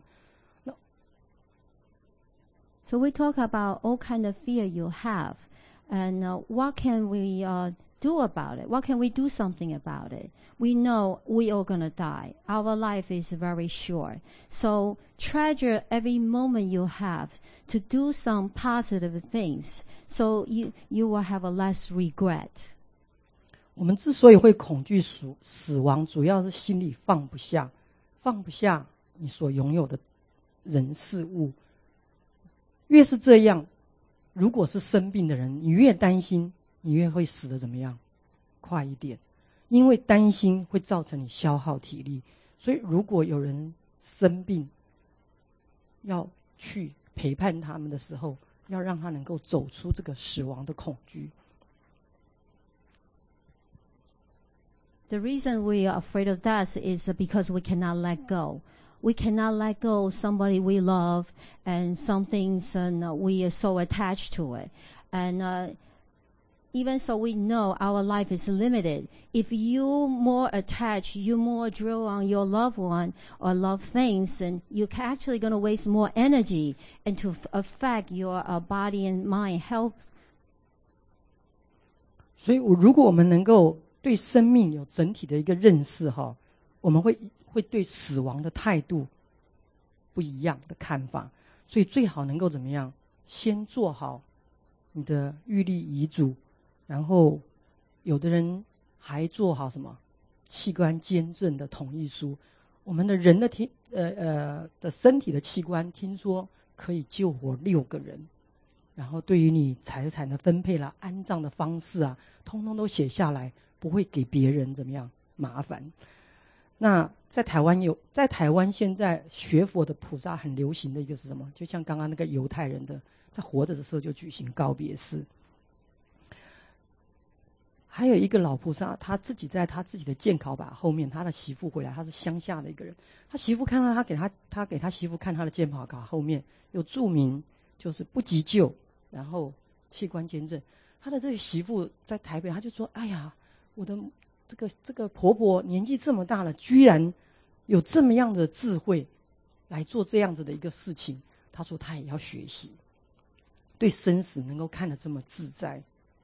So we talk about all kind of fear you have, and uh, what can we uh, do about it? What can we do something about it? We know we are going to die. Our life is very short. So treasure every moment you have to do some positive things, so you, you will have a less regret. 我们之所以会恐惧死死亡，主要是心里放不下，放不下你所拥有的人事物。越是这样，如果是生病的人，你越担心，你越会死得怎么样？快一点，因为担心会造成你消耗体力。所以如果有人生病，要去陪伴他们的时候，要让他能够走出这个死亡的恐惧。 The reason we are afraid of death is because we cannot let go. We cannot let go of somebody we love, and some things uh, we are so attached to it. And uh, even so, we know our life is limited. If you more attach, you more drill on your loved one or love things, and you're actually going to waste more energy and to f- affect your uh, body and mind health. 所以，如果我们能够对生命有整体的一个认识哈，我们会会对死亡的态度不一样的看法。所以最好能够怎么样？先做好你的预立遗嘱，然后有的人还做好什么器官捐赠的同意书。我们的人的听呃呃的身体的器官，听说可以救活六个人。然后对于你财产的分配啦、安葬的方式啊，通通都写下来，不会给别人怎么样麻烦。那在台湾有，在台湾现在学佛的菩萨很流行的一个是什么？就像刚刚那个犹太人的，在活着的时候就举行告别式。还有一个老菩萨，他自己在他自己的健考把后面，他的媳妇回来，他是乡下的一个人，他媳妇看到他给他，他给他媳妇看他的健考卡后面有注明，就是不急救，然后器官捐赠。他的这个媳妇在台北，他就说：“哎呀，我的。”这个这个婆婆年纪这么大了，居然有这么样的智慧来做这样子的一个事情。她说她也要学习，对生死能够看得这么自在。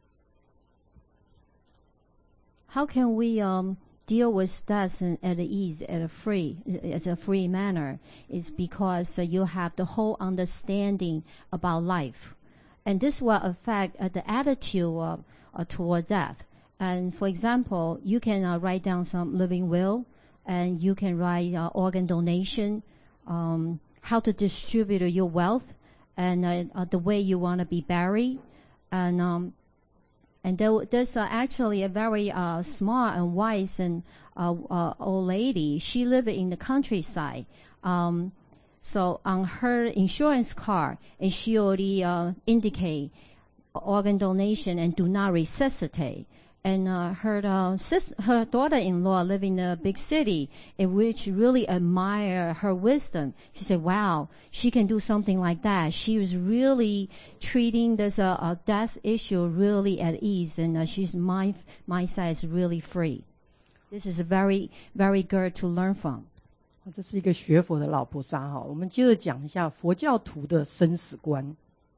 How can we um, deal with death at ease, at a free, as a free manner? Is because uh, you have the whole understanding about life, and this will affect uh, the attitude uh, uh, toward death. And for example, you can uh, write down some living will, and you can write uh, organ donation, um, how to distribute your wealth, and uh, uh, the way you want to be buried. And um, And there, there's uh, actually a very uh, smart and wise and uh, uh, old lady. She lived in the countryside. Um, so on her insurance card, and she already uh, indicate organ donation and do not resuscitate. And uh, her uh, sis- her daughter-in-law live in a big city, in which really admire her wisdom. She said, "Wow, she can do something like that." She was really treating this uh, uh, death issue really at ease, and uh, she's mind mindset is really free. This is very very good to learn from. 这是一个学佛的老菩萨哈。我们接着讲一下佛教徒的生死观。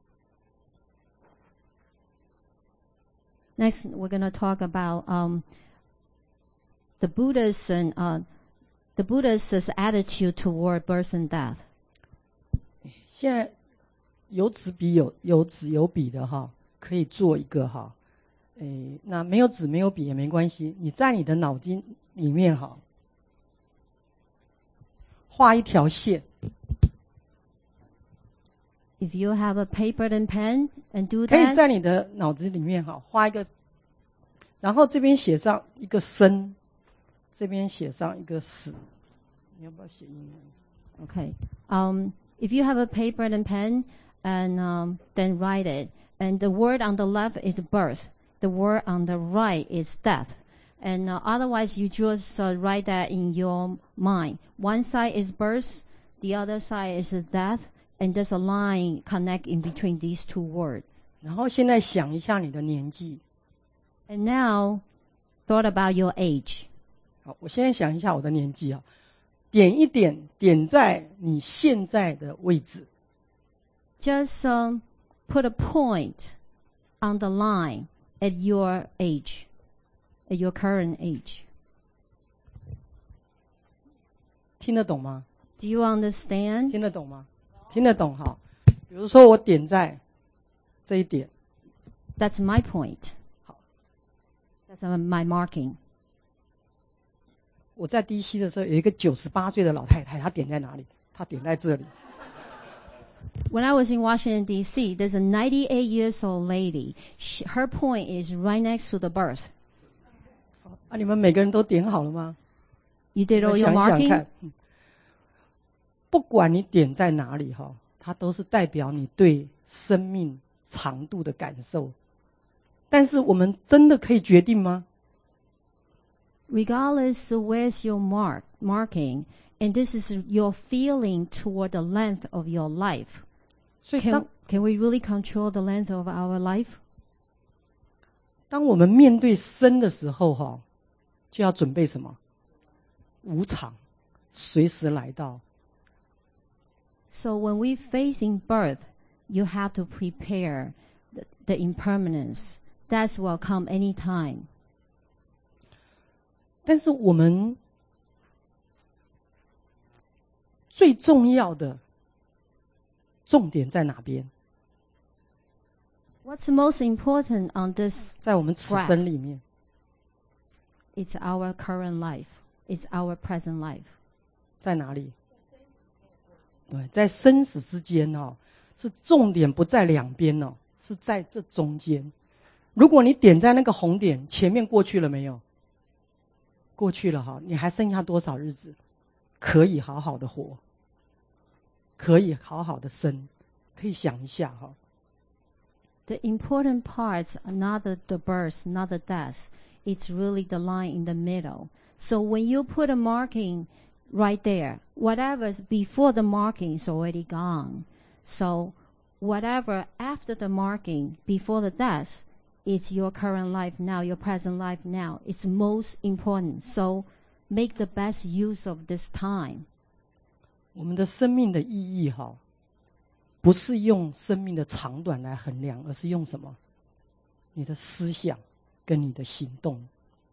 Next, we're going to talk about um, the Buddha's and uh, the Buddha's attitude toward birth and death. 现在有纸笔有有纸有笔的哈，可以做一个哈。诶，那没有纸没有笔也没关系，你在你的脑筋里面哈，画一条线。 If you have a paper and pen and do that, 可以在你的脑子里面哈画一个，然后这边写上一个生，这边写上一个死。你要不要写英文 ？Okay. Um, if you have a paper and pen, and um, then write it. And the word on the left is birth. The word on the right is death. And uh, otherwise, you just uh, write that in your mind. One side is birth, the other side is death. And there's a line connect in between these two words. 然后现在想一下你的年纪。 And now, thought about your age. 好，我现在想一下我的年纪啊，点一点，点在你现在的位置。 Just um, put a point on the line at your age, at your current age. 听得懂吗？ Do you understand? 听得懂吗？听得懂哈。比如说我点在这一点。 That's my point. 好。 That's my marking. 我在 D C 的时候，有一个九十八岁的老太太，她点在哪里？她点在这里。 When I was in Washington D C, there's a ninety-eight years old lady. She, her point is right next to the birth. 啊，你们每个人都点好了吗？ You did all your 想想 marking? 看，嗯，不管你点在哪里哈，它都是代表你对生命长度的感受。但是我们真的可以决定吗？ Regardless of where's your mark, marking, and this is your feeling toward the length of your life. 所以 Can, 当 can we really control the length of our life? 当我们面对生的时候哈，就要准备什么？无常，随时来到。 So when we facing birth, you have to prepare the, the impermanence. That will come anytime. 但是我们最重要的重点在哪边？ What's most important on this? 在我们此生里面。 It's our current life. It's our present life. 在哪里？对，在生死之间哦，是重点不在两边哦，是在这中间。如果你点在那个红点，前面过去了没有？过去了哈，你还剩下多少日子可以好好的活，可以好好的生？可以想一下哈。 The important parts are not the, the birth, not the death. It's really the line in the middle. So when you put a marking right there, whatever's before the marking is already gone. So whatever after the marking, before the death, it's your current life now, your present life now. It's most important. So make the best use of this time. 我们的生命的意义哈，不是用生命的长短来衡量，而是用什么？你的思想跟你的行动。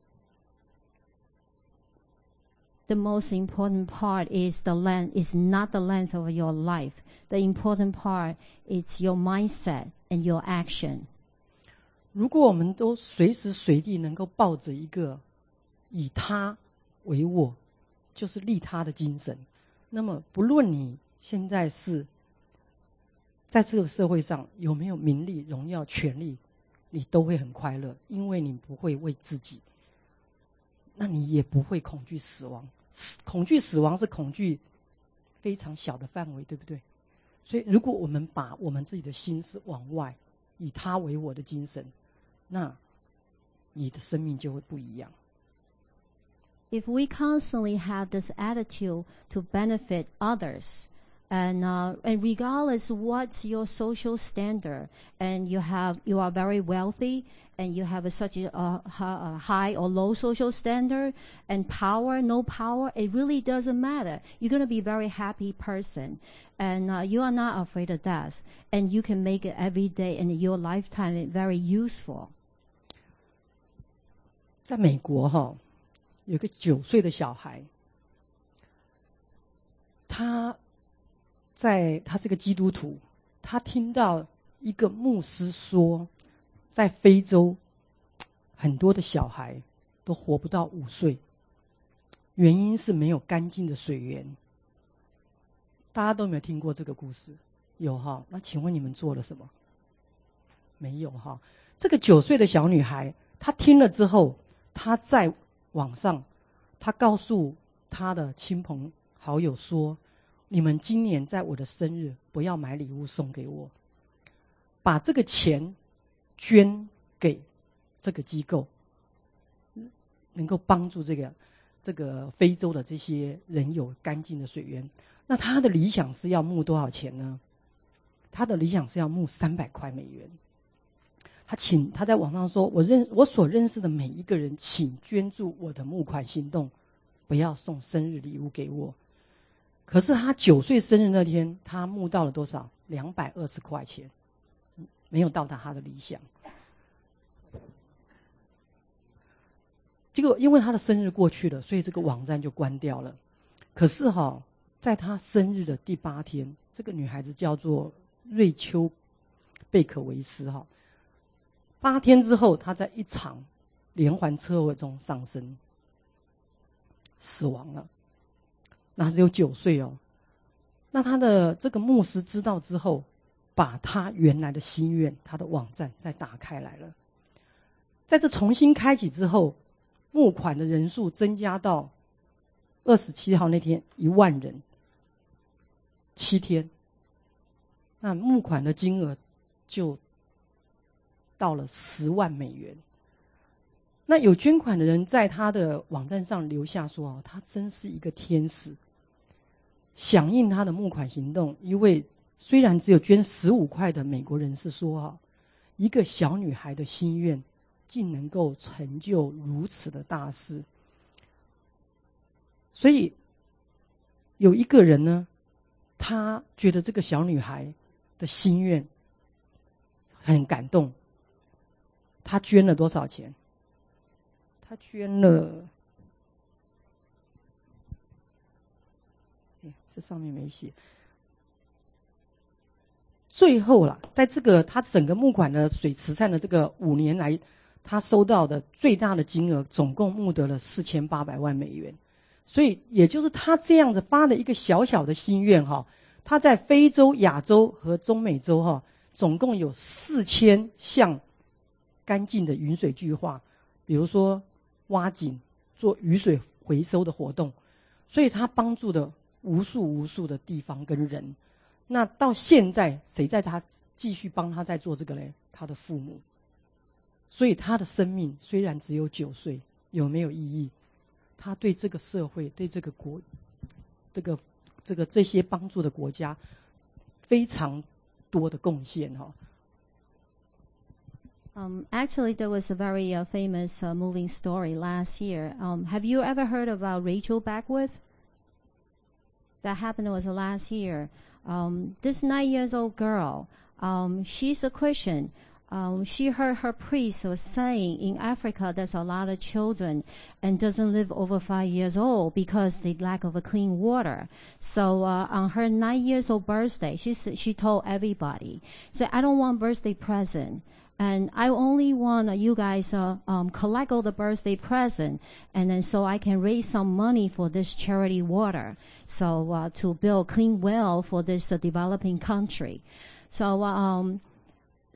The most important part is the length, is not the length of your life. The important part is your mindset and your action. 如果我们都随时随地能够抱着一个以他为我，就是利他的精神，那么不论你现在是在这个社会上有没有名利、荣耀、权力， 你都会很快乐，因为你不会为自己，那你也不会恐惧死亡。恐惧死亡是恐惧非常小的范围，对不对？所以如果我们把我们自己的心思往外，以他为我的精神，那你的生命就会不一样。 If we constantly have this attitude to benefit others, and uh, and regardless what's your social standard, and you have you are very wealthy, and you have a, such a, a, a high or low social standard, and power, no power, it really doesn't matter. You're going to be a very happy person, and uh, you are not afraid of death, and you can make it every day in your lifetime very useful. 在美国哈，有个九岁的小孩，他在他是个基督徒，他听到一个牧师说，在非洲很多的小孩都活不到五岁，原因是没有干净的水源。大家都没有听过这个故事？有哈？那请问你们做了什么？没有哈。这个九岁的小女孩，她听了之后，她在网上，她告诉她的亲朋好友说，你们今年在我的生日不要买礼物送给我，把这个钱捐给这个机构，能够帮助这个这个非洲的这些人有干净的水源。那他的理想是要募多少钱呢？他的理想是要募三百块美元。他请他在网上说，我认我所认识的每一个人，请捐助我的募款行动，不要送生日礼物给我。可是他九岁生日那天，他募到了多少？两百二十块钱，没有到达他的理想。结果因为他的生日过去了，所以这个网站就关掉了。可是哈、哦，在他生日的第八天，这个女孩子叫做瑞秋·贝可维斯哈。八天之后，她在一场连环车祸中丧生，死亡了。那只有九岁哦。那他的这个牧师知道之后，把他原来的心愿，他的网站再打开来了。在这重新开启之后，募款的人数增加到二十七号那天一万人，七天，那募款的金额就到了十万美元。那有捐款的人在他的网站上留下说，哦，他真是一个天使。响应他的募款行动，一位虽然只有捐十五块的美国人士说，哦，一个小女孩的心愿竟能够成就如此的大事。所以有一个人呢，他觉得这个小女孩的心愿很感动，他捐了多少钱？他捐了，这上面没写。最后啦，在这个他整个募款的水慈善的这个五年来，他收到的最大的金额，总共募得了四千八百万美元。所以也就是他这样子发的一个小小的心愿哈，他在非洲、亚洲和中美洲哈，总共有四千项干净的云水计划，比如说挖井、做雨水回收的活动，所以他帮助的无数无数的地方跟人。那到现在，谁在他继续帮他在做这个嘞？他的父母。所以他的生命虽然只有九岁，有没有意义？他对这个社会、对这个国、这个这个这些帮助的国家非常多的贡献哈。 Um, actually, there was a very uh, famous uh, moving story last year. Um, have you ever heard about Rachel Beckwith? That happened was last year. Um, this nine years old girl, um, she's a Christian. Um, she heard her priest was saying in Africa there's a lot of children and doesn't live over five years old because they lack of a clean water. So uh, on her nine years old birthday, she she told everybody, "Say I don't want birthday present." And I only want uh, you guys uh, um, collect all the birthday present, and then so I can raise some money for this charity water, so uh, to build clean well for this uh, developing country. So um,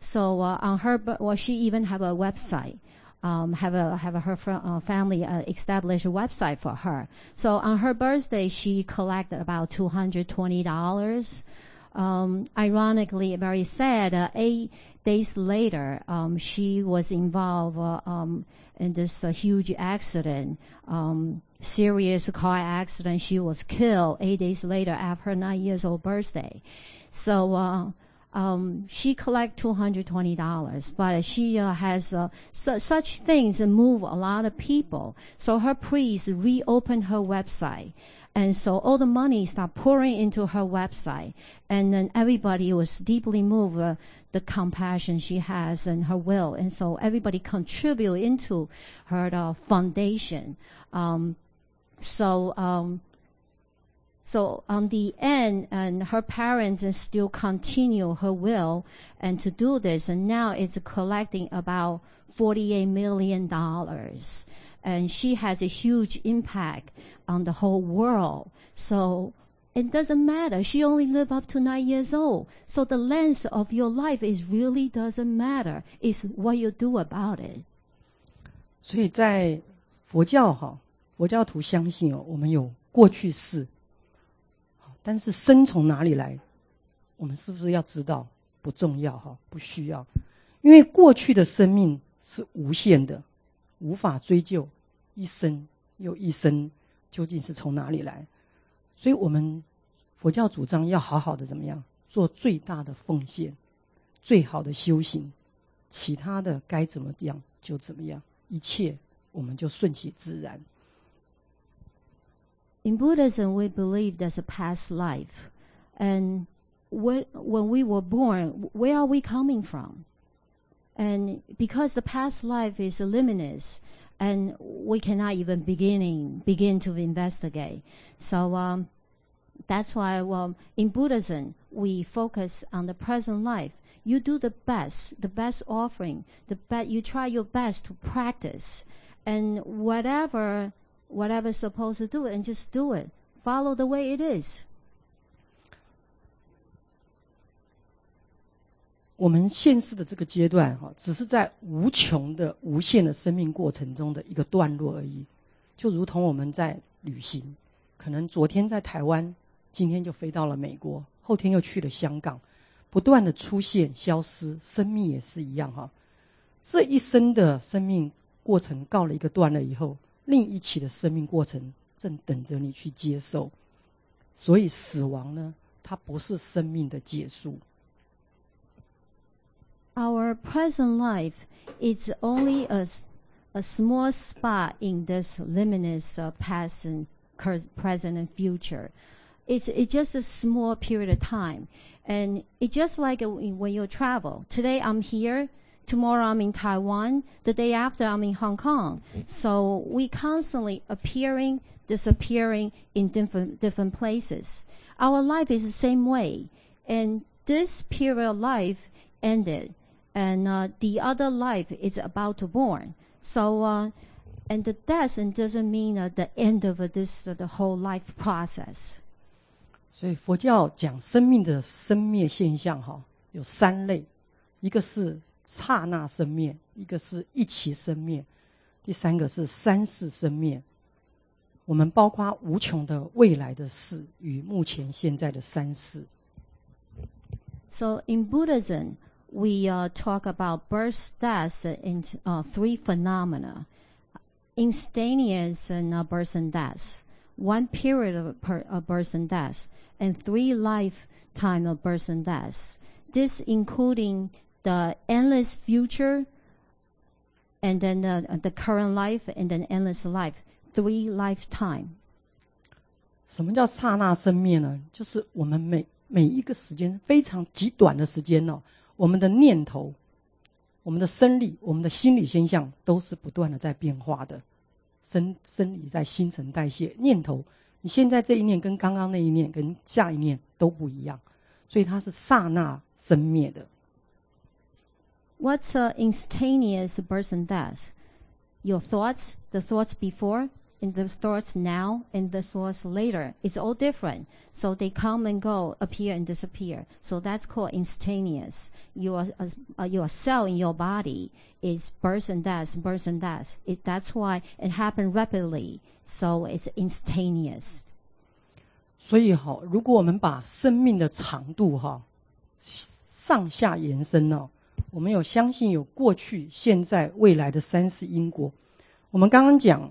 So uh, on her, well, she even have a website. Um, have a have a, her uh, family uh, establish a website for her. So on her birthday, she collected about two hundred twenty dollars. Um, ironically, very sad. Uh, eight days later, um, she was involved uh, um, in this uh, huge accident, um, serious car accident. She was killed eight days later after her nine years old birthday. So. Uh, Um, she collect two hundred twenty dollars, but she uh, has uh, su- such things that move a lot of people. So her priest reopened her website, and so all the money start pouring into her website, and then everybody was deeply moved uh, the compassion she has and her will, and so everybody contribute into her uh, foundation. Um, so. Um, So on the end, and her parents still continue her will and to do this, and now it's collecting about forty-eight million dollars, and she has a huge impact on the whole world. So it doesn't matter. She only lived up to nine years old. So the length of your life is really doesn't matter. It's what you do about it. 所以在佛教哈，佛教徒相信哦，我们有过去式。但是生从哪里来，我们是不是要知道？不重要哈，不需要，因为过去的生命是无限的，无法追究一生又一生究竟是从哪里来。所以我们佛教主张要好好的怎么样，做最大的奉献，最好的修行，其他的该怎么样就怎么样，一切我们就顺其自然。 In Buddhism, we believe there's a past life. And when, when we were born, where are we coming from? And because the past life is limitless, and we cannot even beginning, begin to investigate. So um, that's why well, in Buddhism, we focus on the present life. You do the best, the best offering, the be- you try your best to practice. And whatever... whatever's supposed to do it, and just do it. Follow the way it is. 我们现世的这个阶段哈，只是在无穷的无限的生命过程中的一个段落而已。就如同我们在旅行，可能昨天在台湾，今天就飞到了美国，后天又去了香港，不断的出现消失，生命也是一样哈。这一生的生命过程告了一个段落以后，另一期的生命过程正等着你去接受。所以死亡呢，它不是生命的结束。 Our present life is only a, a small spot in this limitless uh, past and present and future. It's, it's just a small period of time. And it's just like when you travel. Today I'm here. Tomorrow I'm in Taiwan. The day after I'm in Hong Kong. So we constantly appearing, disappearing in different different places. Our life is the same way. And this period of life ended. And uh, the other life is about to born. So, uh, and the death doesn't mean uh, the end of uh, this uh, the whole life process. 所以佛教讲生命的生灭现象哈，有三类，一个是刹那生灭，一个是一期生灭，第三个是三世生灭。我们包括无穷的未来的事与目前现在的三世。 So in Buddhism, we uh, talk about birth, death in uh, three phenomena: instantaneous and uh, birth and death, one period of, per, of birth and death, and three lifetime of birth and death. This including the endless future, and then the, the current life, and then endless life, three lifetime. 什么叫刹那生灭呢？就是我们每每一个时间非常极短的时间哦，我们的念头、我们的生理、我们的心理现象都是不断的在变化的。生生理在新陈代谢，念头，你现在这一念跟刚刚那一念跟下一念都不一样，所以它是刹那生灭的。 What's uh, instantaneous birth and death? Your thoughts, the thoughts before, and the thoughts now and the thoughts later. It's all different. So they come and go, appear and disappear. So that's called instantaneous. Your uh, your cell in your body is birth and death, birth and death. It, that's why it happens rapidly. So it's instantaneous. 所以哈，如果我们把生命的长度哈上下延伸呢，我们有相信有过去、现在、未来的三世因果。我们刚刚讲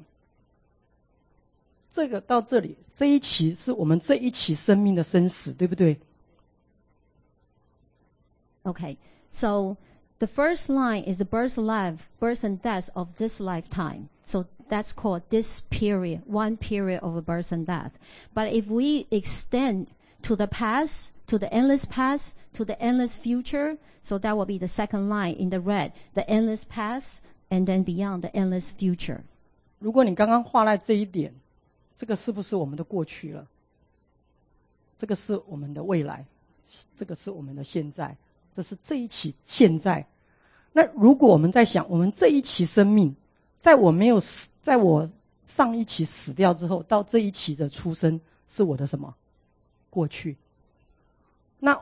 这个到这里，这一期是我们这一期生命的生死，对不对？ Okay, so the first line is the birth, life, birth and death of this lifetime. So that's called this period, one period of birth and death. But if we extend to the past, to the endless past, to the endless future, so that will be the second line in the red, the endless past, and then beyond the endless future. 如果你刚刚画在这一点，这个是不是我们的过去了？这个是我们的未来，这个是我们的现在，这是这一期现在。那如果我们在想，我们这一期生命，在我没有死，在我上一期死掉之后，到这一期的出生是我的什么？过去。那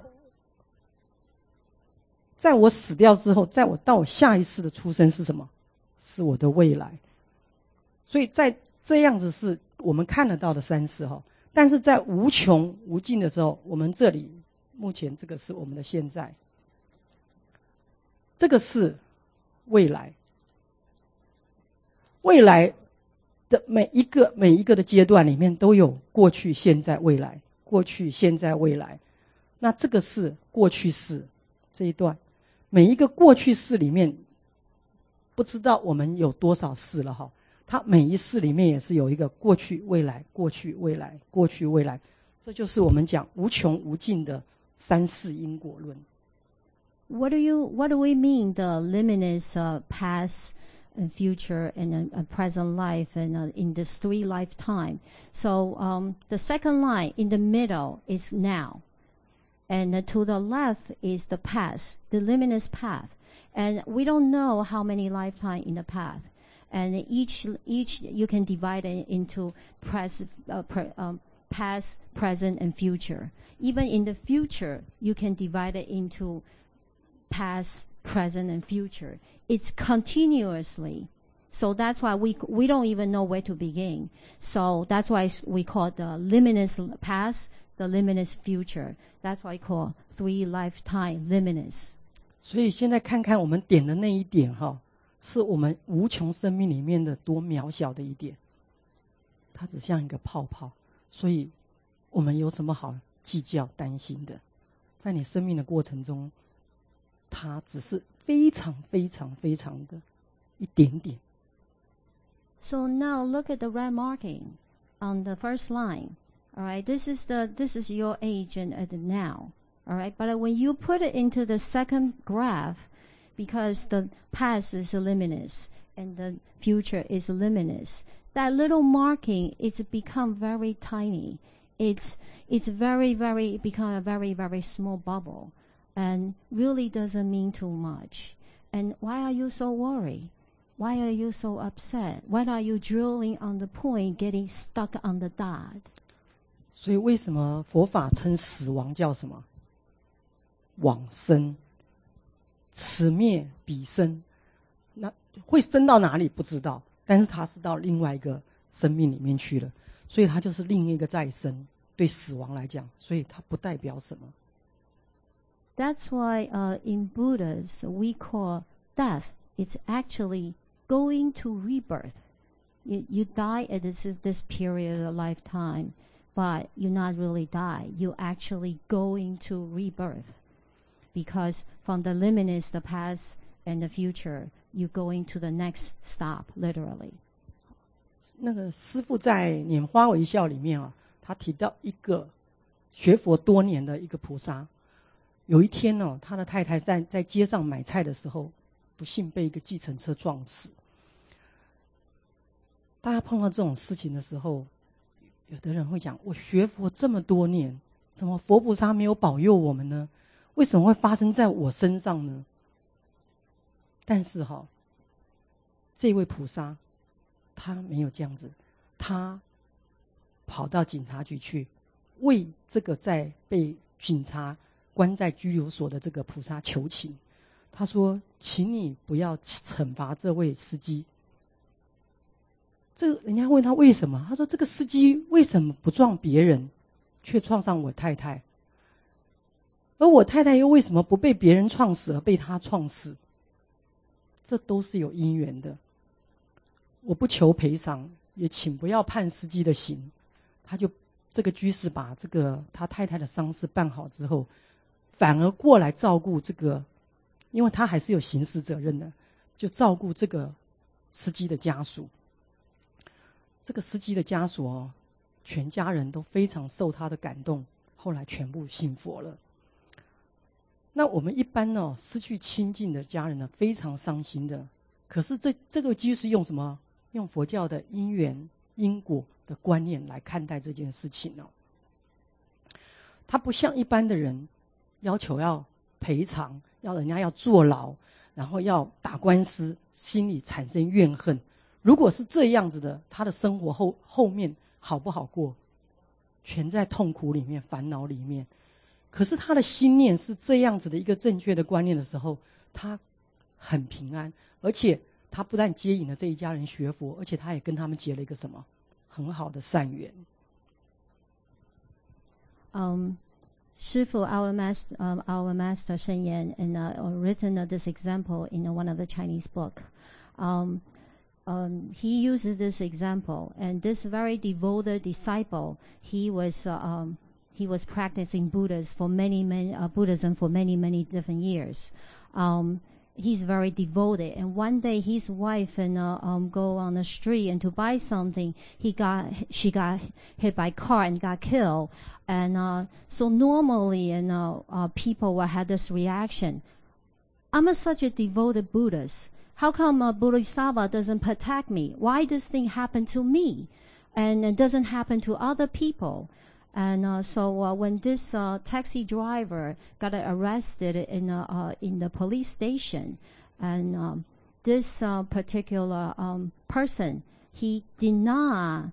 在我死掉之后，在我到我下一世的出生是什么？是我的未来。所以在这样子是我们看得到的三世哈，但是在无穷无尽的时候，我们这里目前这个是我们的现在，这个是未来。未来的每一个每一个的阶段里面都有过去、现在、未来，过去、现在、未来。那这个是过去式这一段，每一个过去式里面，不知道我们有多少世了哈。它每一世里面也是有一个过去、未来、过去、未来、过去、未来，这就是我们讲无穷无尽的三世因果论。 What do you What do we mean the limitless uh, past and future and a, a present life and uh, in this three lifetime? So um, the second line in the middle is now, and uh, to the left is the past, the limitless path, and we don't know how many lifetime in the path. And each each you can divide it into pres, uh, pre, um, past, present, and future. Even in the future, you can divide it into past, present, and future. It's continuously. So that's why we we don't even know where to begin. So that's why we call the limitless past, the limitless future. That's why we call three lifetime limitless. 所以现在看看我们点的那一点哈。是我们无穷生命里面的多渺小的一点，它只像一个泡泡，所以我们有什么好计较担心的？在你生命的过程中，它只是非常非常非常的一点点。 So now look at the red marking on the first line. All right, this is the this is your age and at the now. All right, but when you put it into the second graph, because the past is limitless and the future is limitless, that little marking is become very tiny. It's it's very very become a very very small bubble, and really doesn't mean too much. And why are you so worried? Why are you so upset? Why are you drilling on the point, getting stuck on the dot? 所以为什么佛法称死亡叫什么？往生。此灭彼生，那会生到哪里不知道，但是它是到另外一个生命里面去了，所以它就是另一个再生。对死亡来讲，所以它不代表什么。 That's why uh, in Buddhas we call death. It's actually going to rebirth. You, you die at this this period of lifetime, but you not really die. You actually going to rebirth. Because from the limitless, the past and the future, you go into the next stop, literally. 那个师父在《拈花微笑》里面啊，他提到一个学佛多年的一个菩萨，有一天哦，他的太太在在街上买菜的时候，不幸被一个计程车撞死。大家碰到这种事情的时候，有的人会讲：我学佛这么多年，怎么佛菩萨没有保佑我们呢？为什么会发生在我身上呢？但是哈、哦，这位菩萨他没有这样子， 他跑到警察局去，为这个在被警察关在拘留所的这个菩萨求情。他说：“请你不要惩罚这位司机。”这人家问他为什么，他说：“这个司机为什么不撞别人，却撞上我太太？而我太太又为什么不被别人撞死，而被他撞死？这都是有因缘的。我不求赔偿，也请不要判司机的刑。”他就这个居士把这个他太太的丧事办好之后，反而过来照顾这个，因为他还是有刑事责任的，就照顾这个司机的家属。这个司机的家属哦，全家人都非常受他的感动，后来全部信佛了。那我们一般呢，失去亲近的家人呢，非常伤心的。可是这这个居士用什么？用佛教的因缘因果的观念来看待这件事情哦。他不像一般的人要求要赔偿，要人家要坐牢，然后要打官司，心里产生怨恨。如果是这样子的，他的生活后后面好不好过？全在痛苦里面、烦恼里面。可是他的心念是这样子的一个正确的观念的时候，他很平安，而且他不但接引了这一家人学佛，而且他也跟他们结了一个什么很好的善缘。 Um, Shifu, our master, um, our master Shen Yan, and uh, written uh, this example in uh, one of the Chinese book. Um, um, he uses this example, and this very devoted disciple, he was uh, um, he was practicing Buddhas for many, many uh, Buddhism for many, many different years. Um, he's very devoted, and one day his wife and uh, um go on the street and to buy something. He got she got hit by a car and got killed. And uh, so normally, you know, uh, people will have this reaction. I'm a, such a devoted Buddhist. How come a Bodhisattva doesn't protect me? Why this thing happened to me, and it doesn't happen to other people? And uh, so uh, when this uh, taxi driver got arrested in uh, uh, in the police station, and um, this uh, particular um, person, he did not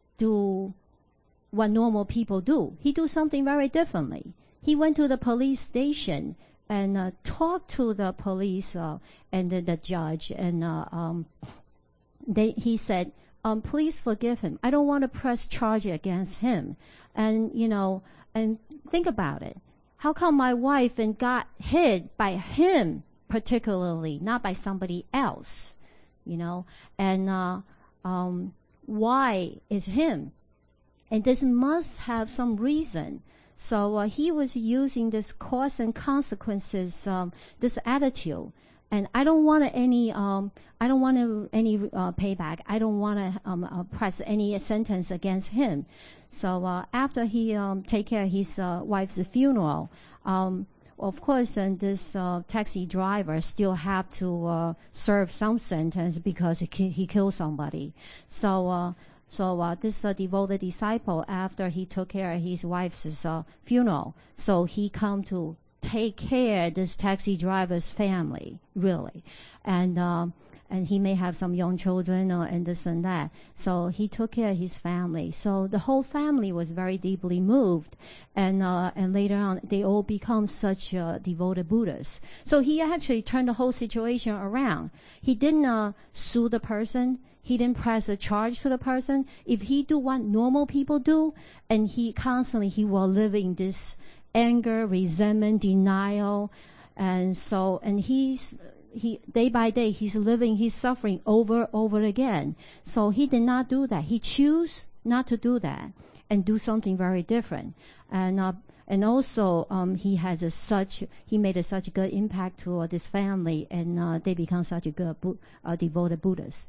do what normal people do. He do something very differently. He went to the police station and uh, talked to the police uh, and the, the judge, and uh, um, they, he said, um, please forgive him. I don't want to press charge against him. And, you know, and think about it. How come my wife and got hit by him particularly, not by somebody else? You know, and uh, um, why is him? And this must have some reason. So uh, he was using this cause and consequences, um, this attitude. And I don't want any, um, I don't want any uh, payback. I don't want to um, uh, press any sentence against him. So uh, after he um, take care of his uh, wife's funeral, um, of course, and this uh, taxi driver still have to uh, serve some sentence because he, ki- he killed somebody. So. Uh, So uh, this uh, devoted disciple, after he took care of his wife's uh, funeral, so he come to take care of this taxi driver's family, really, and um, and he may have some young children uh, and this and that. So he took care of his family. So the whole family was very deeply moved, and uh, and later on they all become such uh, devoted Buddhists. So he actually turned the whole situation around. He didn't uh, sue the person. He didn't press a charge to the person. If he do what normal people do, and he constantly, he will live in this anger, resentment, denial, and so, and he's, he, day by day, he's living, he's suffering over, over again. So he did not do that. He chose not to do that and do something very different. And, uh, and also, um, he has a such, he made a such good impact to uh, this family, and uh, they become such a good, uh, devoted Buddhists.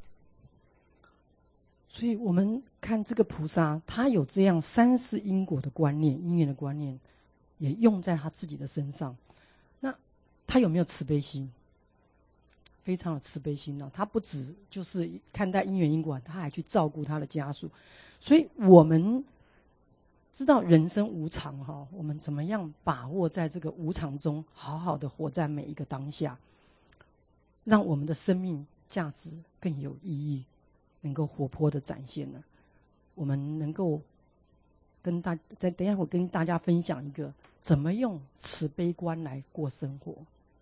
所以我们看这个菩萨，他有这样三世因果的观念、因缘的观念，也用在他自己的身上。那他有没有慈悲心？非常有慈悲心呢、哦。他不只就是看待因缘因果，他还去照顾他的家属。所以我们知道人生无常哈、哦，我们怎么样把握在这个无常中，好好的活在每一个当下，让我们的生命价值更有意义。能够活泼的展现呢？ 我们能够跟大在等一下我跟大家分享一个怎么用慈悲观来过生活。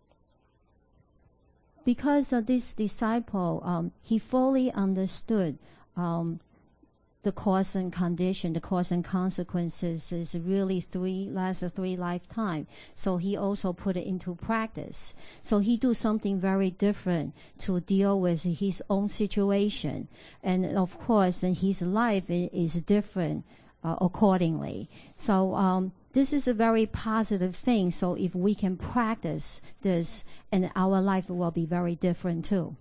Because of this disciple, um, he fully understood um, the cause and condition, the cause and consequences is really three, lasts a three lifetime. So he also put it into practice. So he do something very different to deal with his own situation. And of course, in his life is different uh, accordingly. So um, this is a very positive thing. So if we can practice this, and our life will be very different too.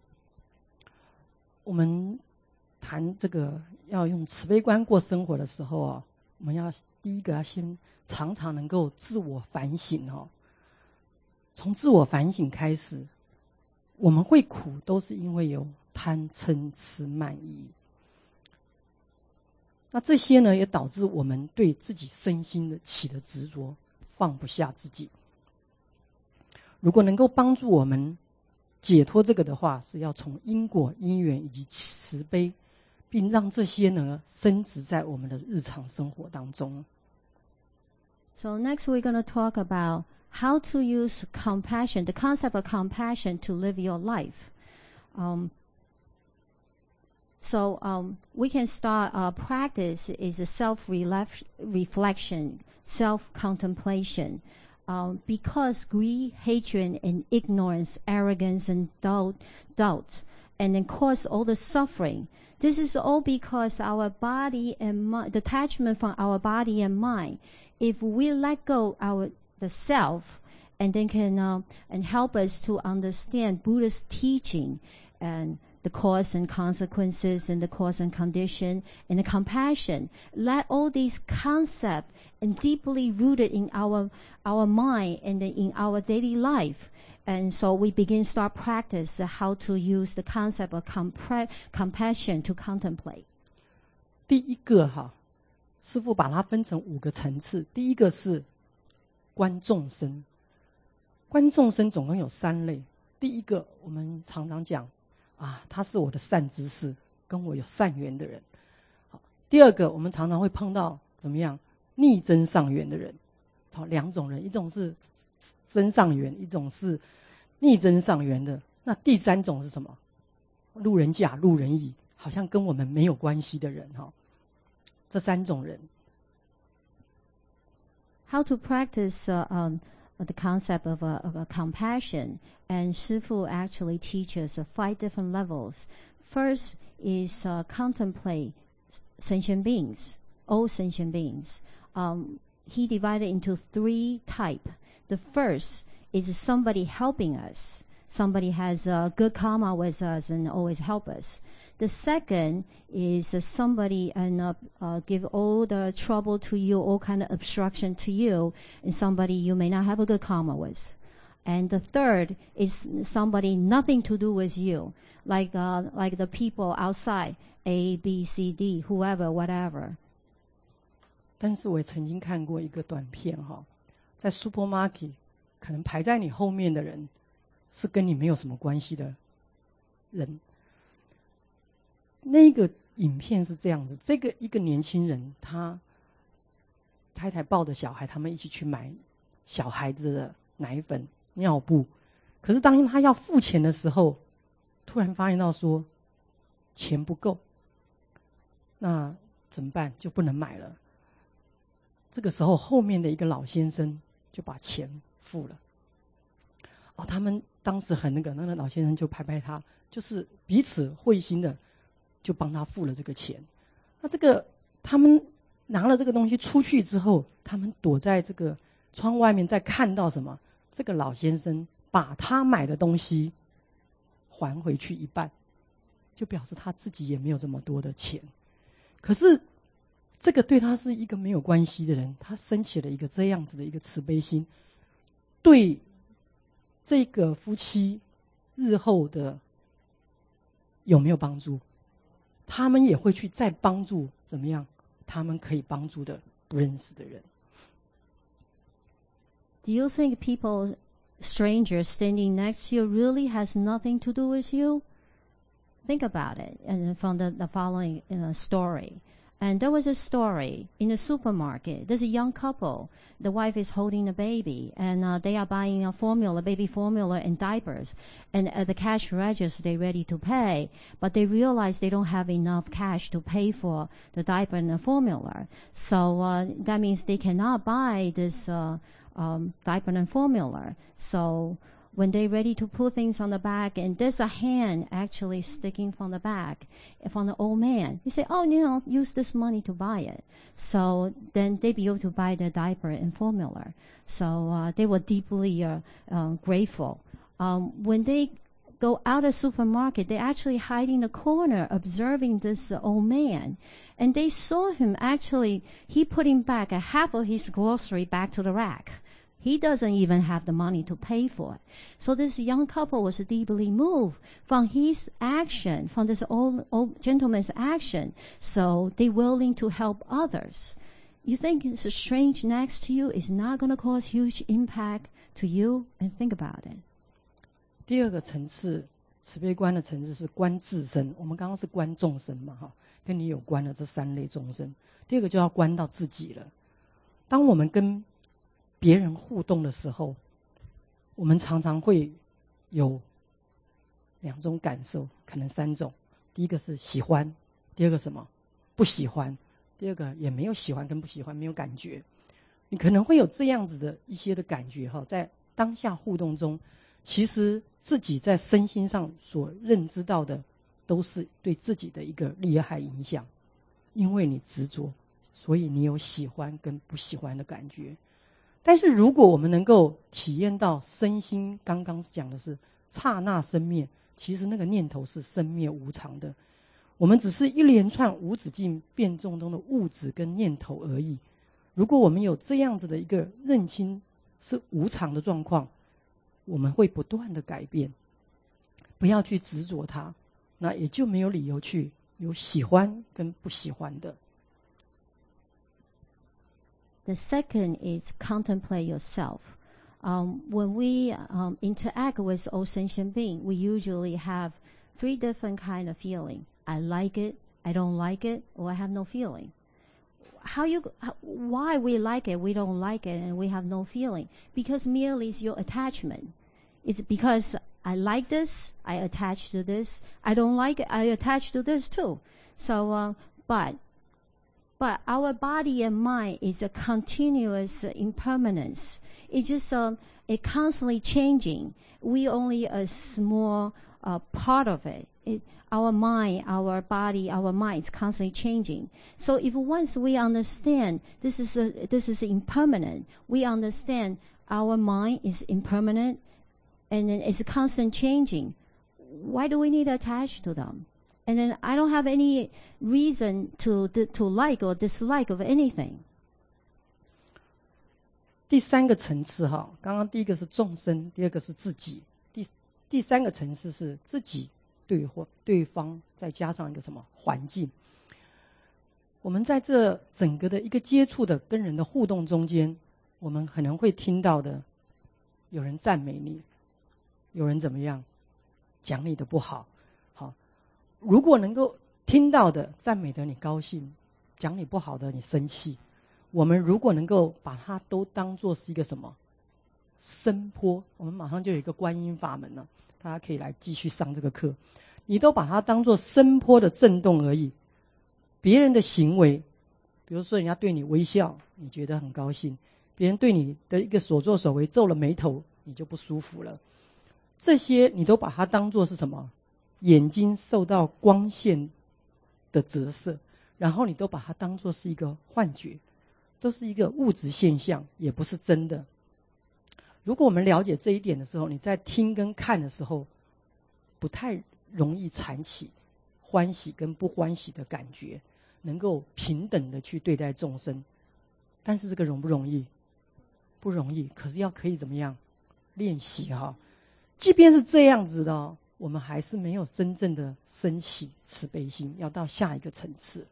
我们谈这个要用慈悲观过生活的时候啊，我们要第一个要先常常能够自我反省哦。从自我反省开始，我们会苦都是因为有贪嗔痴慢疑。那这些呢，也导致我们对自己身心的起的执着，放不下自己。如果能够帮助我们解脱这个的话，是要从因果、因缘以及慈悲，并让这些呢深植在我们的日常生活当中。 So next we're going to talk about how to use compassion, the concept of compassion to live your life. Um, so um, we can start our practice is a self-reflection, self-contemplation. Um, because greed, hatred, and ignorance, arrogance, and doubt, doubt, and then cause all the suffering. This is all because our body and mind, detachment from our body and mind. If we let go our the self, and then can uh, and help us to understand Buddha's teaching and the cause and consequences and the cause and condition and the compassion. Let all these concepts and deeply rooted in our our mind and in our daily life. And so we begin start practice how to use the concept of compre- compassion to contemplate. 第一个哈，师父把它分成五个层次。第一个是观众生，观众生总共有三类。第一个我们常常讲啊，他是我的善知识，跟我有善缘的人。好，第二个我们常常会碰到怎么样逆增上缘的人。好，两种人，一种是增上缘，一种是逆增上缘的。那第三种是什么？路人甲、路人乙，好像跟我们没有关系的人哈。这三种人。 How to practice uh, um, the concept of, uh, of uh, compassion, and Shifu actually teaches uh, five different levels. First is uh, contemplate sentient beings, all sentient beings. Um, he divided into three types. The first is somebody helping us. Somebody has uh, good karma with us and always help us. The second is uh, somebody and uh, uh, give all the trouble to you, all kind of obstruction to you, and somebody you may not have a good karma with. And the third is somebody nothing to do with you, like uh, like the people outside, A, B, C, D, whoever, whatever. 但是我也曾经看过一个短片哈，在 supermarket 可能排在你后面的人是跟你没有什么关系的人。那个影片是这样子，这个一个年轻人，他太太抱着小孩，他们一起去买小孩子的奶粉、尿布。可是当他要付钱的时候，突然发现到说钱不够，那怎么办？就不能买了。这个时候后面的一个老先生就把钱付了。哦，他们当时很那个，那个老先生就拍拍他，就是彼此会心的。就帮他付了这个钱。那这个他们拿了这个东西出去之后，他们躲在这个窗外面，再看到什么？这个老先生把他买的东西还回去一半，就表示他自己也没有这么多的钱。可是这个对他是一个没有关系的人，他升起了一个这样子的一个慈悲心，对这个夫妻日后的有没有帮助？他们也会去再帮助怎么样？他们可以帮助的不认识的人。 Do you think people, strangers standing next to you, really has nothing to do with you? Think about it. And from the, the following uh, story, And there was a story in a supermarket. There's a young couple. The wife is holding a baby, and uh, they are buying a formula, baby formula and diapers. And at the cash register, they're ready to pay, but they realize they don't have enough cash to pay for the diaper and the formula. So uh, that means they cannot buy this uh, um, diaper and formula. So when they're ready to put things on the back, and there's a hand actually sticking from the back, from the old man. He said, oh, you know, use this money to buy it. So then they be able to buy the diaper and formula. So uh, they were deeply uh, uh, grateful. Um, when they go out of the supermarket, they actually hide in the corner observing this uh, old man. And they saw him actually, he putting back a half of his grocery back to the rack. He doesn't even have the money to pay for it. So this young couple was deeply moved from his action, from this old, old gentleman's action. So they're willing to help others. You think it's a strange next to you is not going to cause huge impact to you? And think about it. 第二个层次，慈悲观的层次是观自身。我们刚刚是观众生嘛，哈，跟你有关的这三类众生。第二个就要观到自己了。当我们跟别人互动的时候，我们常常会有两种感受，可能三种。第一个是喜欢，第二个什么？不喜欢，第二个也没有喜欢跟不喜欢，没有感觉。你可能会有这样子的一些的感觉哈，在当下互动中，其实自己在身心上所认知到的，都是对自己的一个利害影响。因为你执着，所以你有喜欢跟不喜欢的感觉。但是如果我们能够体验到身心刚刚讲的是刹那生灭，其实那个念头是生灭无常的，我们只是一连串无止境变动中的物质跟念头而已。如果我们有这样子的一个认清是无常的状况，我们会不断的改变，不要去执着它，那也就没有理由去有喜欢跟不喜欢的。 The second is contemplate yourself. Um, when we um, interact with all sentient beings, we usually have three different kind of feeling. I like it, I don't like it, or I have no feeling. How you, how, why we like it, we don't like it, and we have no feeling? Because merely it's your attachment. It's because I like this, I attach to this. I don't like it, I attach to this too. So, uh, but But our body and mind is a continuous impermanence. It's just um, it constantly changing. We only a small uh, part of it. it. Our mind, our body, our mind is constantly changing. So if once we understand this is a, this is impermanent, we understand our mind is impermanent and then it's constant changing. Why do we need to attach to them? And then I don't have any reason to to like or dislike of anything. 第三个层次哈，刚刚第一个是众生，第二个是自己，第第三个层次是自己对或对方，再加上一个什么环境。我们在这整个的一个接触的跟人的互动中间，我们可能会听到的，有人赞美你，有人怎么样讲你的不好，好。如果能够听到的赞美的你高兴，讲你不好的你生气，我们如果能够把它都当作是一个什么声波，我们马上就有一个观音法门了，大家可以来继续上这个课。你都把它当作声波的震动而已。别人的行为，比如说人家对你微笑，你觉得很高兴；别人对你的一个所作所为皱了眉头，你就不舒服了。这些你都把它当作是什么？眼睛受到光线的折射，然后你都把它当作是一个幻觉，都是一个物质现象，也不是真的。如果我们了解这一点的时候，你在听跟看的时候，不太容易产起欢喜跟不欢喜的感觉，能够平等的去对待众生。但是这个容不容易？不容易，可是要可以怎么样练习哈？即便是这样子的哦，我们还是没有真正的升起慈悲心，要到下一个层次。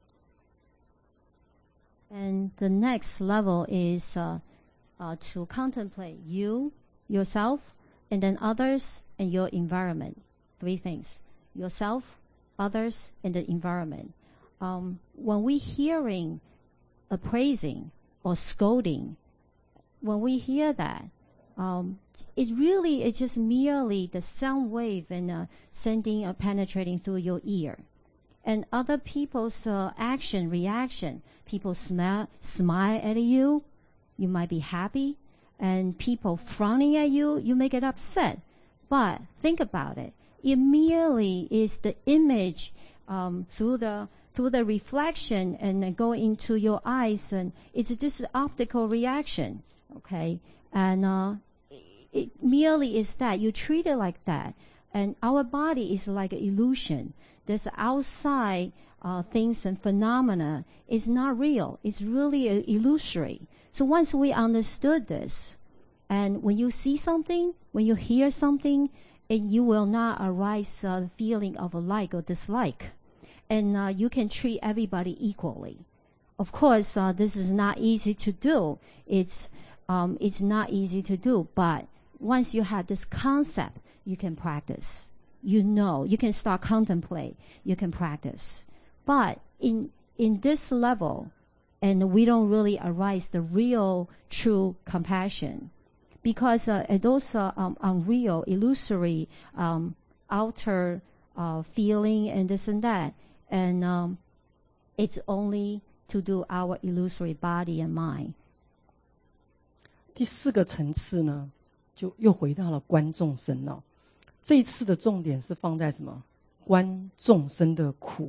And the next level is uh, uh, to contemplate you, yourself, and then others and your environment. Three things: yourself, others, and the environment. um, when we hearing a praising or scolding, when we hear that, um, it really is just merely the sound wave and uh, sending or penetrating through your ear. And other people's uh, action, reaction, people smile, smile at you, you might be happy, and people frowning at you, you may get upset. But think about it. It merely is the image um, through the through the reflection and uh, go into your eyes, and it's just optical reaction, okay? And uh, it merely is that. You treat it like that. And our body is like an illusion. There's outside uh, things and phenomena. It's not real. It's really uh, illusory. So once we understood this, and when you see something, when you hear something, and you will not arise a uh, feeling of a like or dislike. And uh, you can treat everybody equally. Of course, uh, this is not easy to do. It's um, it's not easy to do, but once you have this concept, you can practice. You know, you can start contemplate. You can practice. But in in this level, and we don't really arise the real, true compassion, because uh, those are um, unreal, illusory, um, outer uh, feeling and this and that, and um, it's only to do our illusory body and mind. 第四个层次呢，就又回到了观众生了。这一次的重点是放在什么？观众生的苦。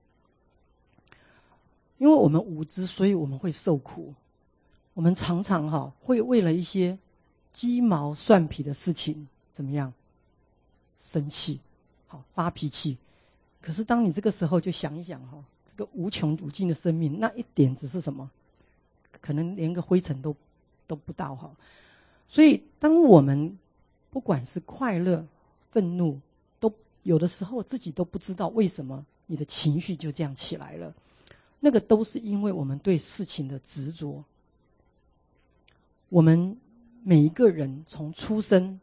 因为我们无知，所以我们会受苦。我们常常哈会为了一些鸡毛蒜皮的事情怎么样生气，好发脾气。可是当你这个时候就想一想哈，这个无穷无尽的生命，那一点只是什么？可能连个灰尘都都不到哈。所以当我们不管是快乐、愤怒，都有的时候自己都不知道为什么你的情绪就这样起来了。那个都是因为我们对事情的执着。我们每一个人从出生、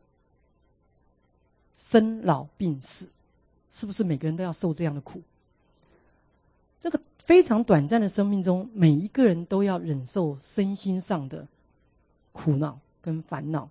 生老病死，是不是每个人都要受这样的苦？这个非常短暂的生命中，每一个人都要忍受身心上的苦恼跟烦恼。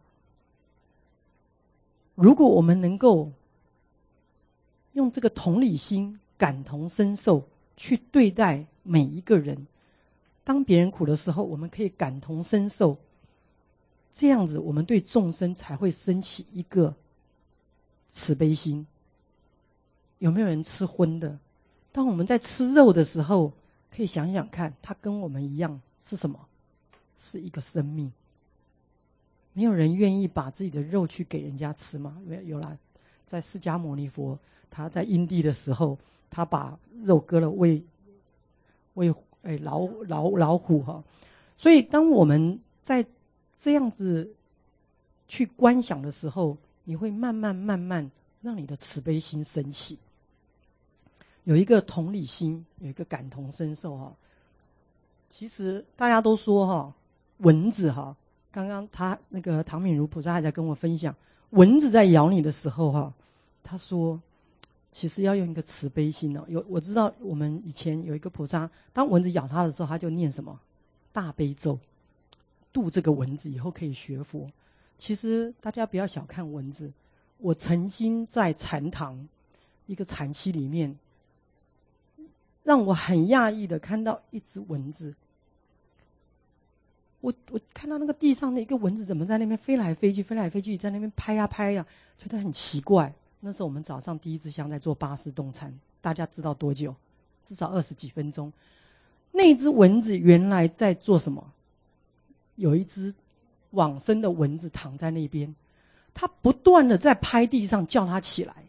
如果我们能够用这个同理心、感同身受去对待每一个人，当别人苦的时候，我们可以感同身受，这样子我们对众生才会升起一个慈悲心。有没有人吃荤的？当我们在吃肉的时候，可以想想看，他跟我们一样是什么？是一个生命。没有人愿意把自己的肉去给人家吃吗？有啦，在释迦牟尼佛他在因地的时候，他把肉割了喂喂哎老老老虎哈。所以当我们在这样子去观想的时候，你会慢慢慢慢让你的慈悲心升起，有一个同理心，有一个感同身受哈。其实大家都说哈，蚊子哈，刚刚他那个唐敏如菩萨还在跟我分享，蚊子在咬你的时候哈，他说其实要用一个慈悲心哦。有我知道我们以前有一个菩萨，当蚊子咬他的时候，他就念什么大悲咒，度这个蚊子以后可以学佛。其实大家不要小看蚊子，我曾经在禅堂一个禅期里面，让我很讶异的看到一只蚊子。我我看到那个地上的一个蚊子怎么在那边飞来飞去，飞来飞去，在那边拍呀拍呀，觉得很奇怪。那时候我们早上第一支香在做八识动禅，大家知道多久？至少二十几分钟。那只蚊子原来在做什么？有一只往生的蚊子躺在那边，它不断的在拍地上叫它起来。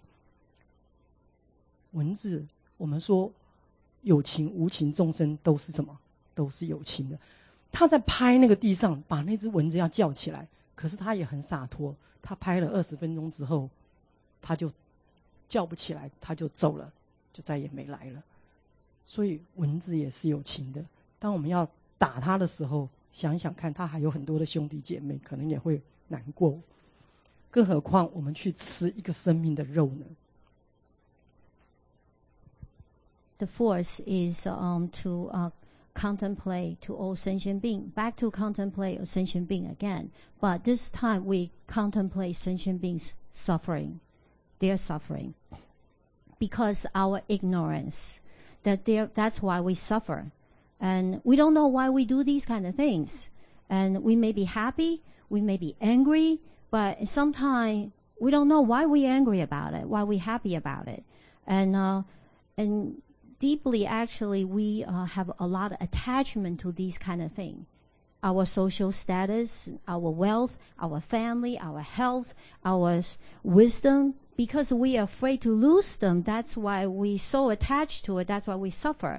蚊子，我们说有情无情众生都是什么？都是有情的。他在拍那个地上，把那只蚊子要叫起来，可是他也很洒脱，他拍了二十分钟之后，他就叫不起来，他就走了，就再也没来了。所以蚊子也是有情的。当我们要打他的时候，想一想看，他还有很多的兄弟姐妹，可能也会难过。更何况我们去吃一个生命的肉呢？ the fourth is um, to uh, contemplate to all sentient being, back to contemplate a sentient being again. But this time we contemplate sentient beings suffering, their suffering, because our ignorance, that that's why we suffer. And we don't know why we do these kind of things. And we may be happy, we may be angry, but sometimes we don't know why we're angry about it, why we're happy about it. And uh, and deeply, actually, we uh, have a lot of attachment to these kind of things. Our social status, our wealth, our family, our health, our wisdom, because we are afraid to lose them. That's why we're so attached to it. That's why we suffer.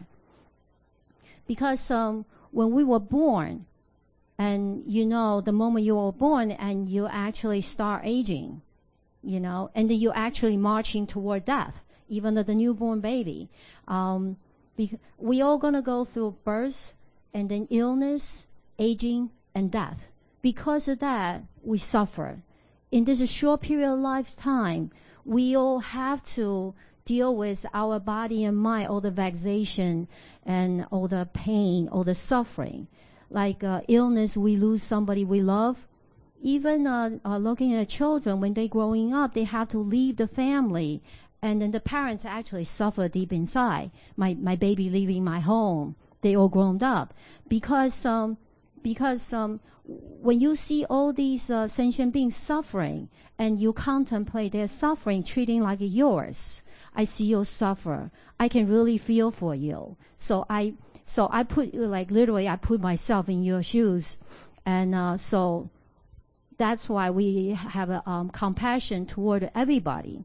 Because um, when we were born, and you know, the moment you were born and you actually start aging, you know, and then you're actually marching toward death, even though the newborn baby. Um, we all going to go through birth and then illness, aging, and death. Because of that, we suffer. In this short period of lifetime, we all have to deal with our body and mind, all the vexation and all the pain, all the suffering. Like uh, illness, we lose somebody we love. Even uh, uh, looking at children, when they're growing up, they have to leave the family. And then the parents actually suffer deep inside. My my baby leaving my home. They all grown up. Because um, because um, when you see all these uh, sentient beings suffering, and you contemplate their suffering, treating like yours, I see you suffer. I can really feel for you. So I so I put like literally I put myself in your shoes, and uh, so that's why we have a um, compassion toward everybody.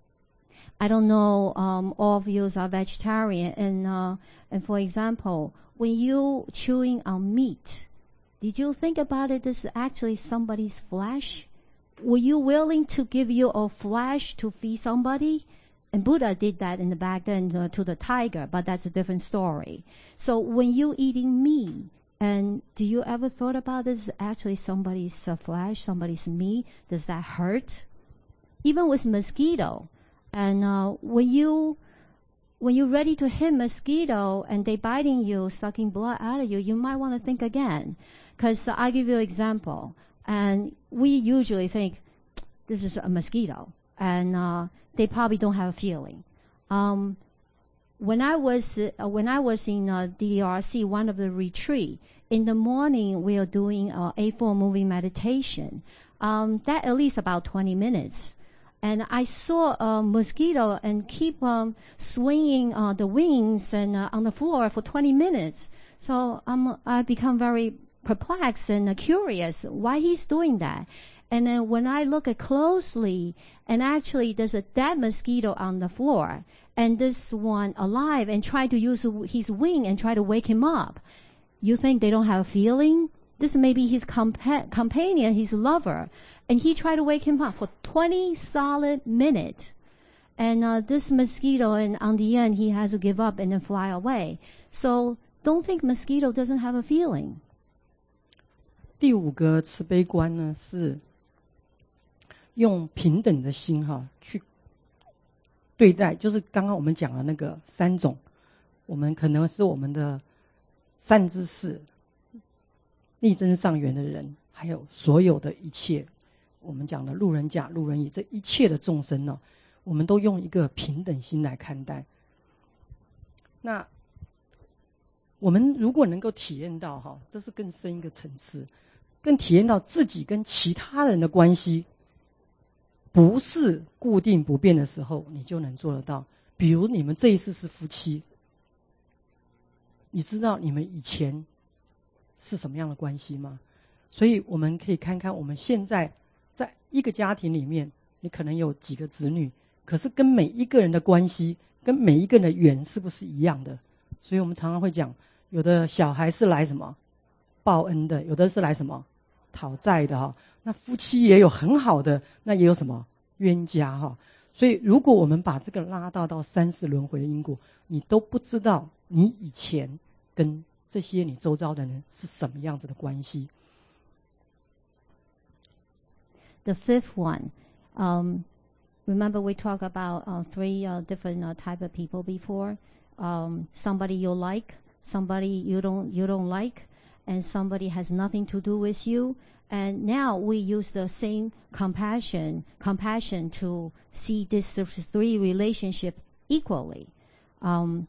I don't know, um, all of you are vegetarian, and uh, and for example, when you chewing on meat, did you think about it as actually somebody's flesh? Were you willing to give your flesh to feed somebody? And Buddha did that in the back then uh, to the tiger, but that's a different story. So when you eating meat, and do you ever thought about this actually somebody's uh, flesh, somebody's meat? Does that hurt? Even with mosquito. And uh, when you when you're ready to hit mosquito and they biting you, sucking blood out of you, you might want to think again. Because uh, I'll give you an example. And we usually think this is a mosquito, and uh, they probably don't have a feeling. Um, when I was uh, when I was in uh, D D R C, one of the retreat, in the morning we are doing uh, A four moving meditation. Um, that at least about twenty minutes. And I saw a mosquito and keep um, swinging uh, the wings and uh, on the floor for twenty minutes. So um, I become very perplexed and uh, curious why he's doing that. And then when I look at closely, and actually there's a dead mosquito on the floor, and this one alive, and try to use his wing and try to wake him up. You think they don't have a feeling? This may be his compa- companion, his lover. And he tried to wake him up for twenty solid minutes. And uh, this mosquito, and on the end, he has to give up and then fly away. So don't think mosquito doesn't have a feeling. 第五个慈悲观呢，是用平等的心哈去对待，就是刚刚我们讲的那个三种，我们可能是我们的善知识、力争上缘的人，还有所有的一切。我们讲的路人甲、路人乙，这一切的众生呢，我们都用一个平等心来看待。那我们如果能够体验到哈，这是更深一个层次，更体验到自己跟其他人的关系不是固定不变的时候，你就能做得到。比如你们这一次是夫妻，你知道你们以前是什么样的关系吗？所以我们可以看看我们现在在一个家庭里面，你可能有几个子女，可是跟每一个人的关系，跟每一个人的缘是不是一样的？所以我们常常会讲，有的小孩是来什么报恩的，有的是来什么讨债的哈。那夫妻也有很好的，那也有什么冤家哈。所以如果我们把这个拉到到三世轮回的因果，你都不知道你以前跟这些你周遭的人是什么样子的关系。 The fifth one, um, remember we talked about uh, three uh, different uh, type of people before. um, somebody you like, somebody you don't you don't like, and somebody has nothing to do with you. And now we use the same compassion compassion to see these three relationships equally. Um,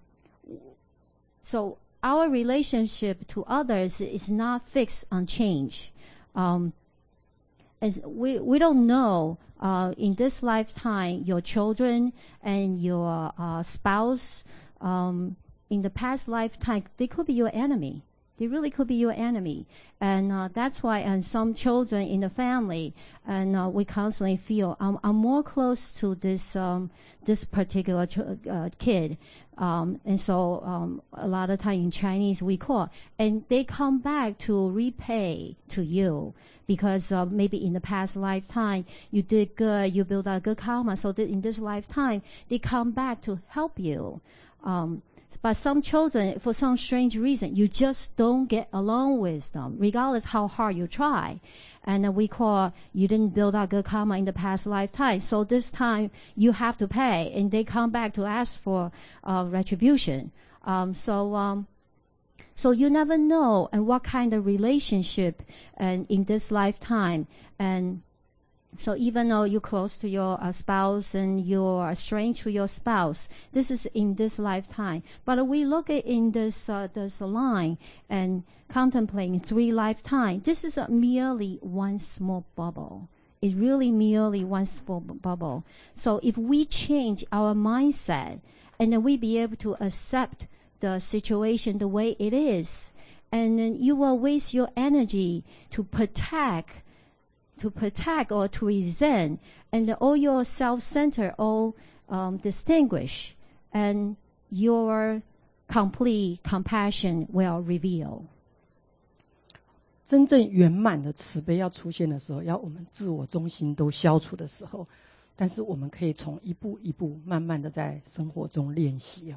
so our relationship to others is not fixed on change. Um, as we we don't know uh, in this lifetime your children and your uh, spouse. Um, in the past lifetime, they could be your enemy. They really could be your enemy, and uh, that's why. And some children in the family, and uh, we constantly feel I'm, I'm more close to this um, this particular ch- uh, kid, um, and so um, a lot of time in Chinese we call, and they come back to repay to you because uh, maybe in the past lifetime you did good, you built a good karma, so that in this lifetime they come back to help you. Um, But some children, for some strange reason, you just don't get along with them, regardless how hard you try. And uh, we call you didn't build up good karma in the past lifetime, so this time you have to pay, and they come back to ask for uh, retribution. Um, so, um, so you never know, and what kind of relationship, and in this lifetime, and so even though you're close to your uh, spouse and you're estranged to your spouse, this is in this lifetime. But we look at in this uh, this line and contemplating three lifetimes. This is a merely one small bubble. It's really merely one small bubble. So if we change our mindset, and then we be able to accept the situation the way it is, and then you will waste your energy to protect. to protect or to resent, and all your self-centered, all um, distinguish, and your complete compassion will reveal. 真正圆满的慈悲要出现的时候，要我们自我中心都消除的时候，但是我们可以从一步一步慢慢的在生活中练习啊。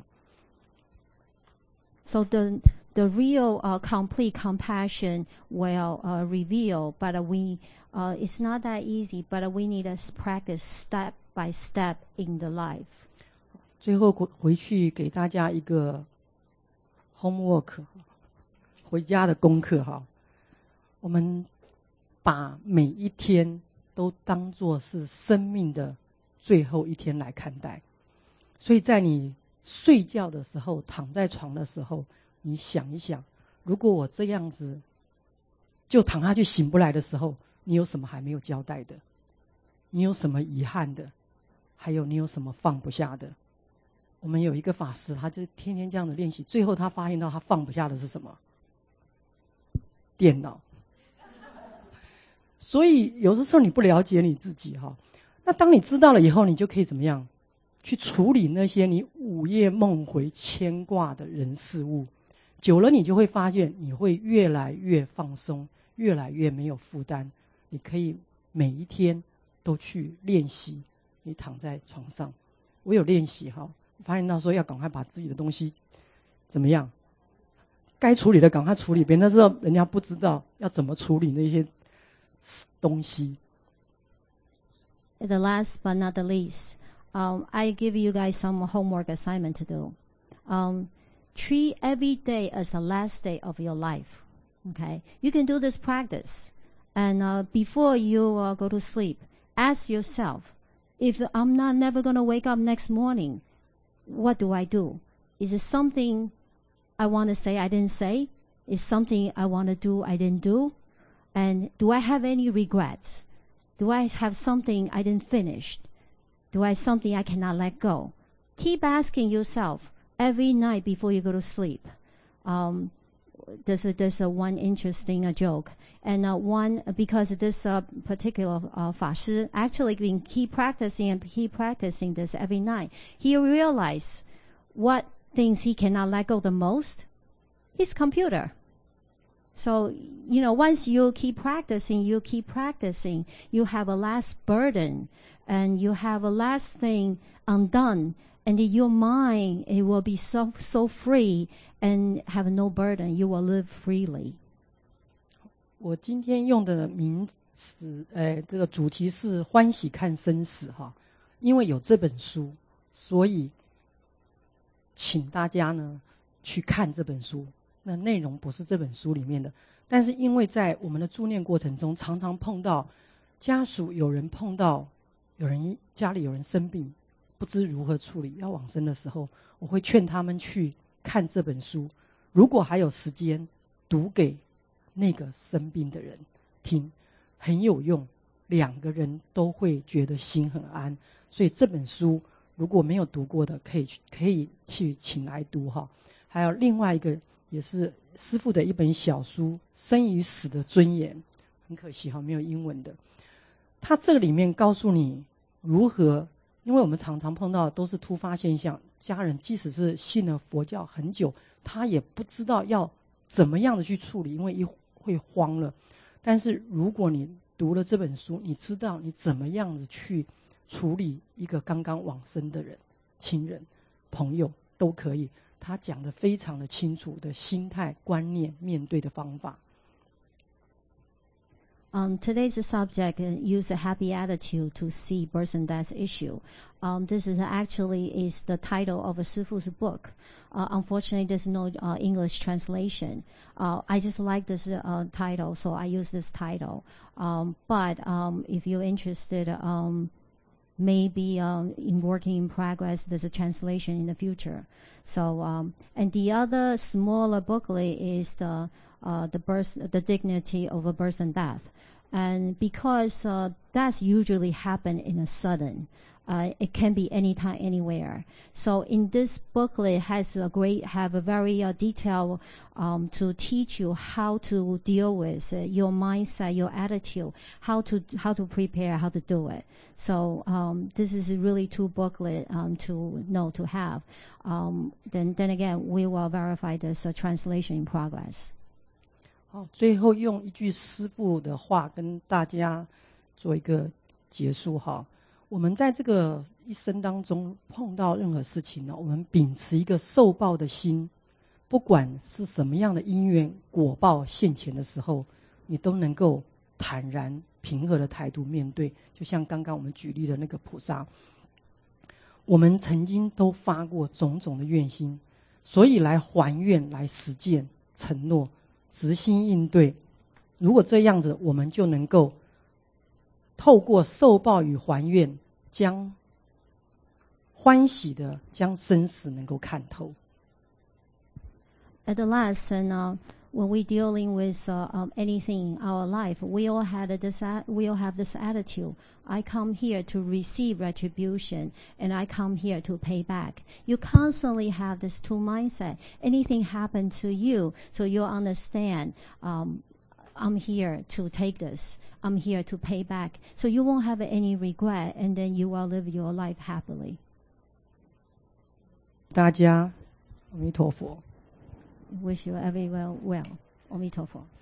So the the real uh, complete compassion will uh, reveal, but uh, we uh, it's not that easy. But uh, we need to practice step by step in the life. 最后回去给大家一个 homework， 回家的功课哈。我们把每一天都当作是生命的最后一天来看待，所以在你睡觉的时候，躺在床的时候，你想一想，如果我这样子就躺下去醒不来的时候，你有什么还没有交代的？你有什么遗憾的？还有你有什么放不下的？我们有一个法师，他就天天这样的练习，最后他发现到他放不下的是什么？电脑。所以有的时候你不了解你自己哈，那当你知道了以后，你就可以怎么样？去处理那些你午夜梦回牵挂的人事物，久了你就会发现你会越来越放松，越来越没有负担。你可以每一天都去练习，你躺在床上，我有练习哈，发现到说要赶快把自己的东西怎么样，该处理的赶快处理，别人知道人家不知道要怎么处理那些东西。 The last but not the least. Um, I give you guys some homework assignment to do. Um, treat every day as the last day of your life. Okay, you can do this practice, and uh, before you uh, go to sleep, ask yourself, if I'm not never going to wake up next morning, what do I do? Is it something I want to say I didn't say? Is something I want to do I didn't do? And do I have any regrets? Do I have something I didn't finish? Do I have something I cannot let go? Keep asking yourself every night before you go to sleep. Um, there's a, there's a one interesting uh, joke, and uh, one because this uh, particular uh, 法师 actually been keep practicing and keep practicing this every night. He realized what things he cannot let go the most. His computer. So, you know, once you keep practicing, you keep practicing, you have a last burden, and you have a last thing undone, and in your mind, it will be so, so free and have no burden. You will live freely. 我今天用的名词，呃，这个主题是欢喜看生死哈，因为有这本书，所以请大家呢去看这本书，那内容不是这本书里面的，但是因为在我们的助念过程中，常常碰到家属有人碰到有人家里有人生病，不知如何处理要往生的时候，我会劝他们去看这本书，如果还有时间读给那个生病的人听，很有用，两个人都会觉得心很安。所以这本书如果没有读过的，可以去可以去请来读哈。还有另外一个也是师父的一本小书《生与死的尊严》，很可惜哈，没有英文的。他这里面告诉你如何，因为我们常常碰到都是突发现象，家人即使是信了佛教很久，他也不知道要怎么样的去处理，因为一会慌了。但是如果你读了这本书，你知道你怎么样子去处理一个刚刚往生的人，亲人朋友都可以，他讲得非常的清楚的心态观念面对的方法。 Um, today's subject uh, use a happy attitude to see birth and death issue. Um, this is actually is the title of a Sifu's book. Uh, unfortunately, there's no uh, English translation. Uh, I just like this uh, title, so I use this title. Um, but um, if you're interested, um, maybe um, in working in progress, there's a translation in the future. So, um, and the other smaller booklet is the uh, the birth, the dignity of a birth and death. And because uh, death usually happen in a sudden, uh, it can be anytime, anywhere. So in this booklet has a great, have a very uh, detail um, to teach you how to deal with uh, your mindset, your attitude, how to how to prepare, how to do it. So um, this is really two booklet um, to know to have. Um, then then again, we will verify this uh, translation in progress. 好，最后用一句师父的话跟大家做一个结束哈。我们在这个一生当中碰到任何事情呢，我们秉持一个受报的心，不管是什么样的因缘果报现前的时候，你都能够坦然平和的态度面对。就像刚刚我们举例的那个菩萨，我们曾经都发过种种的愿心，所以来还愿，来实践承诺，直心应对。如果这样子，我们就能够透过受报与还愿，将欢喜的将生死能够看透。 At the last, and uh, when we dealing with uh, um, anything in our life, we all had this. We all have this attitude. I come here to receive retribution, and I come here to pay back. You constantly have this two mindset. Anything happen to you, so you'll understand. Um, I'm here to take this. I'm here to pay back. So you won't have any regret, and then you will live your life happily. 大家，阿弥陀佛。 Wish you everywhere well. 阿弥陀佛。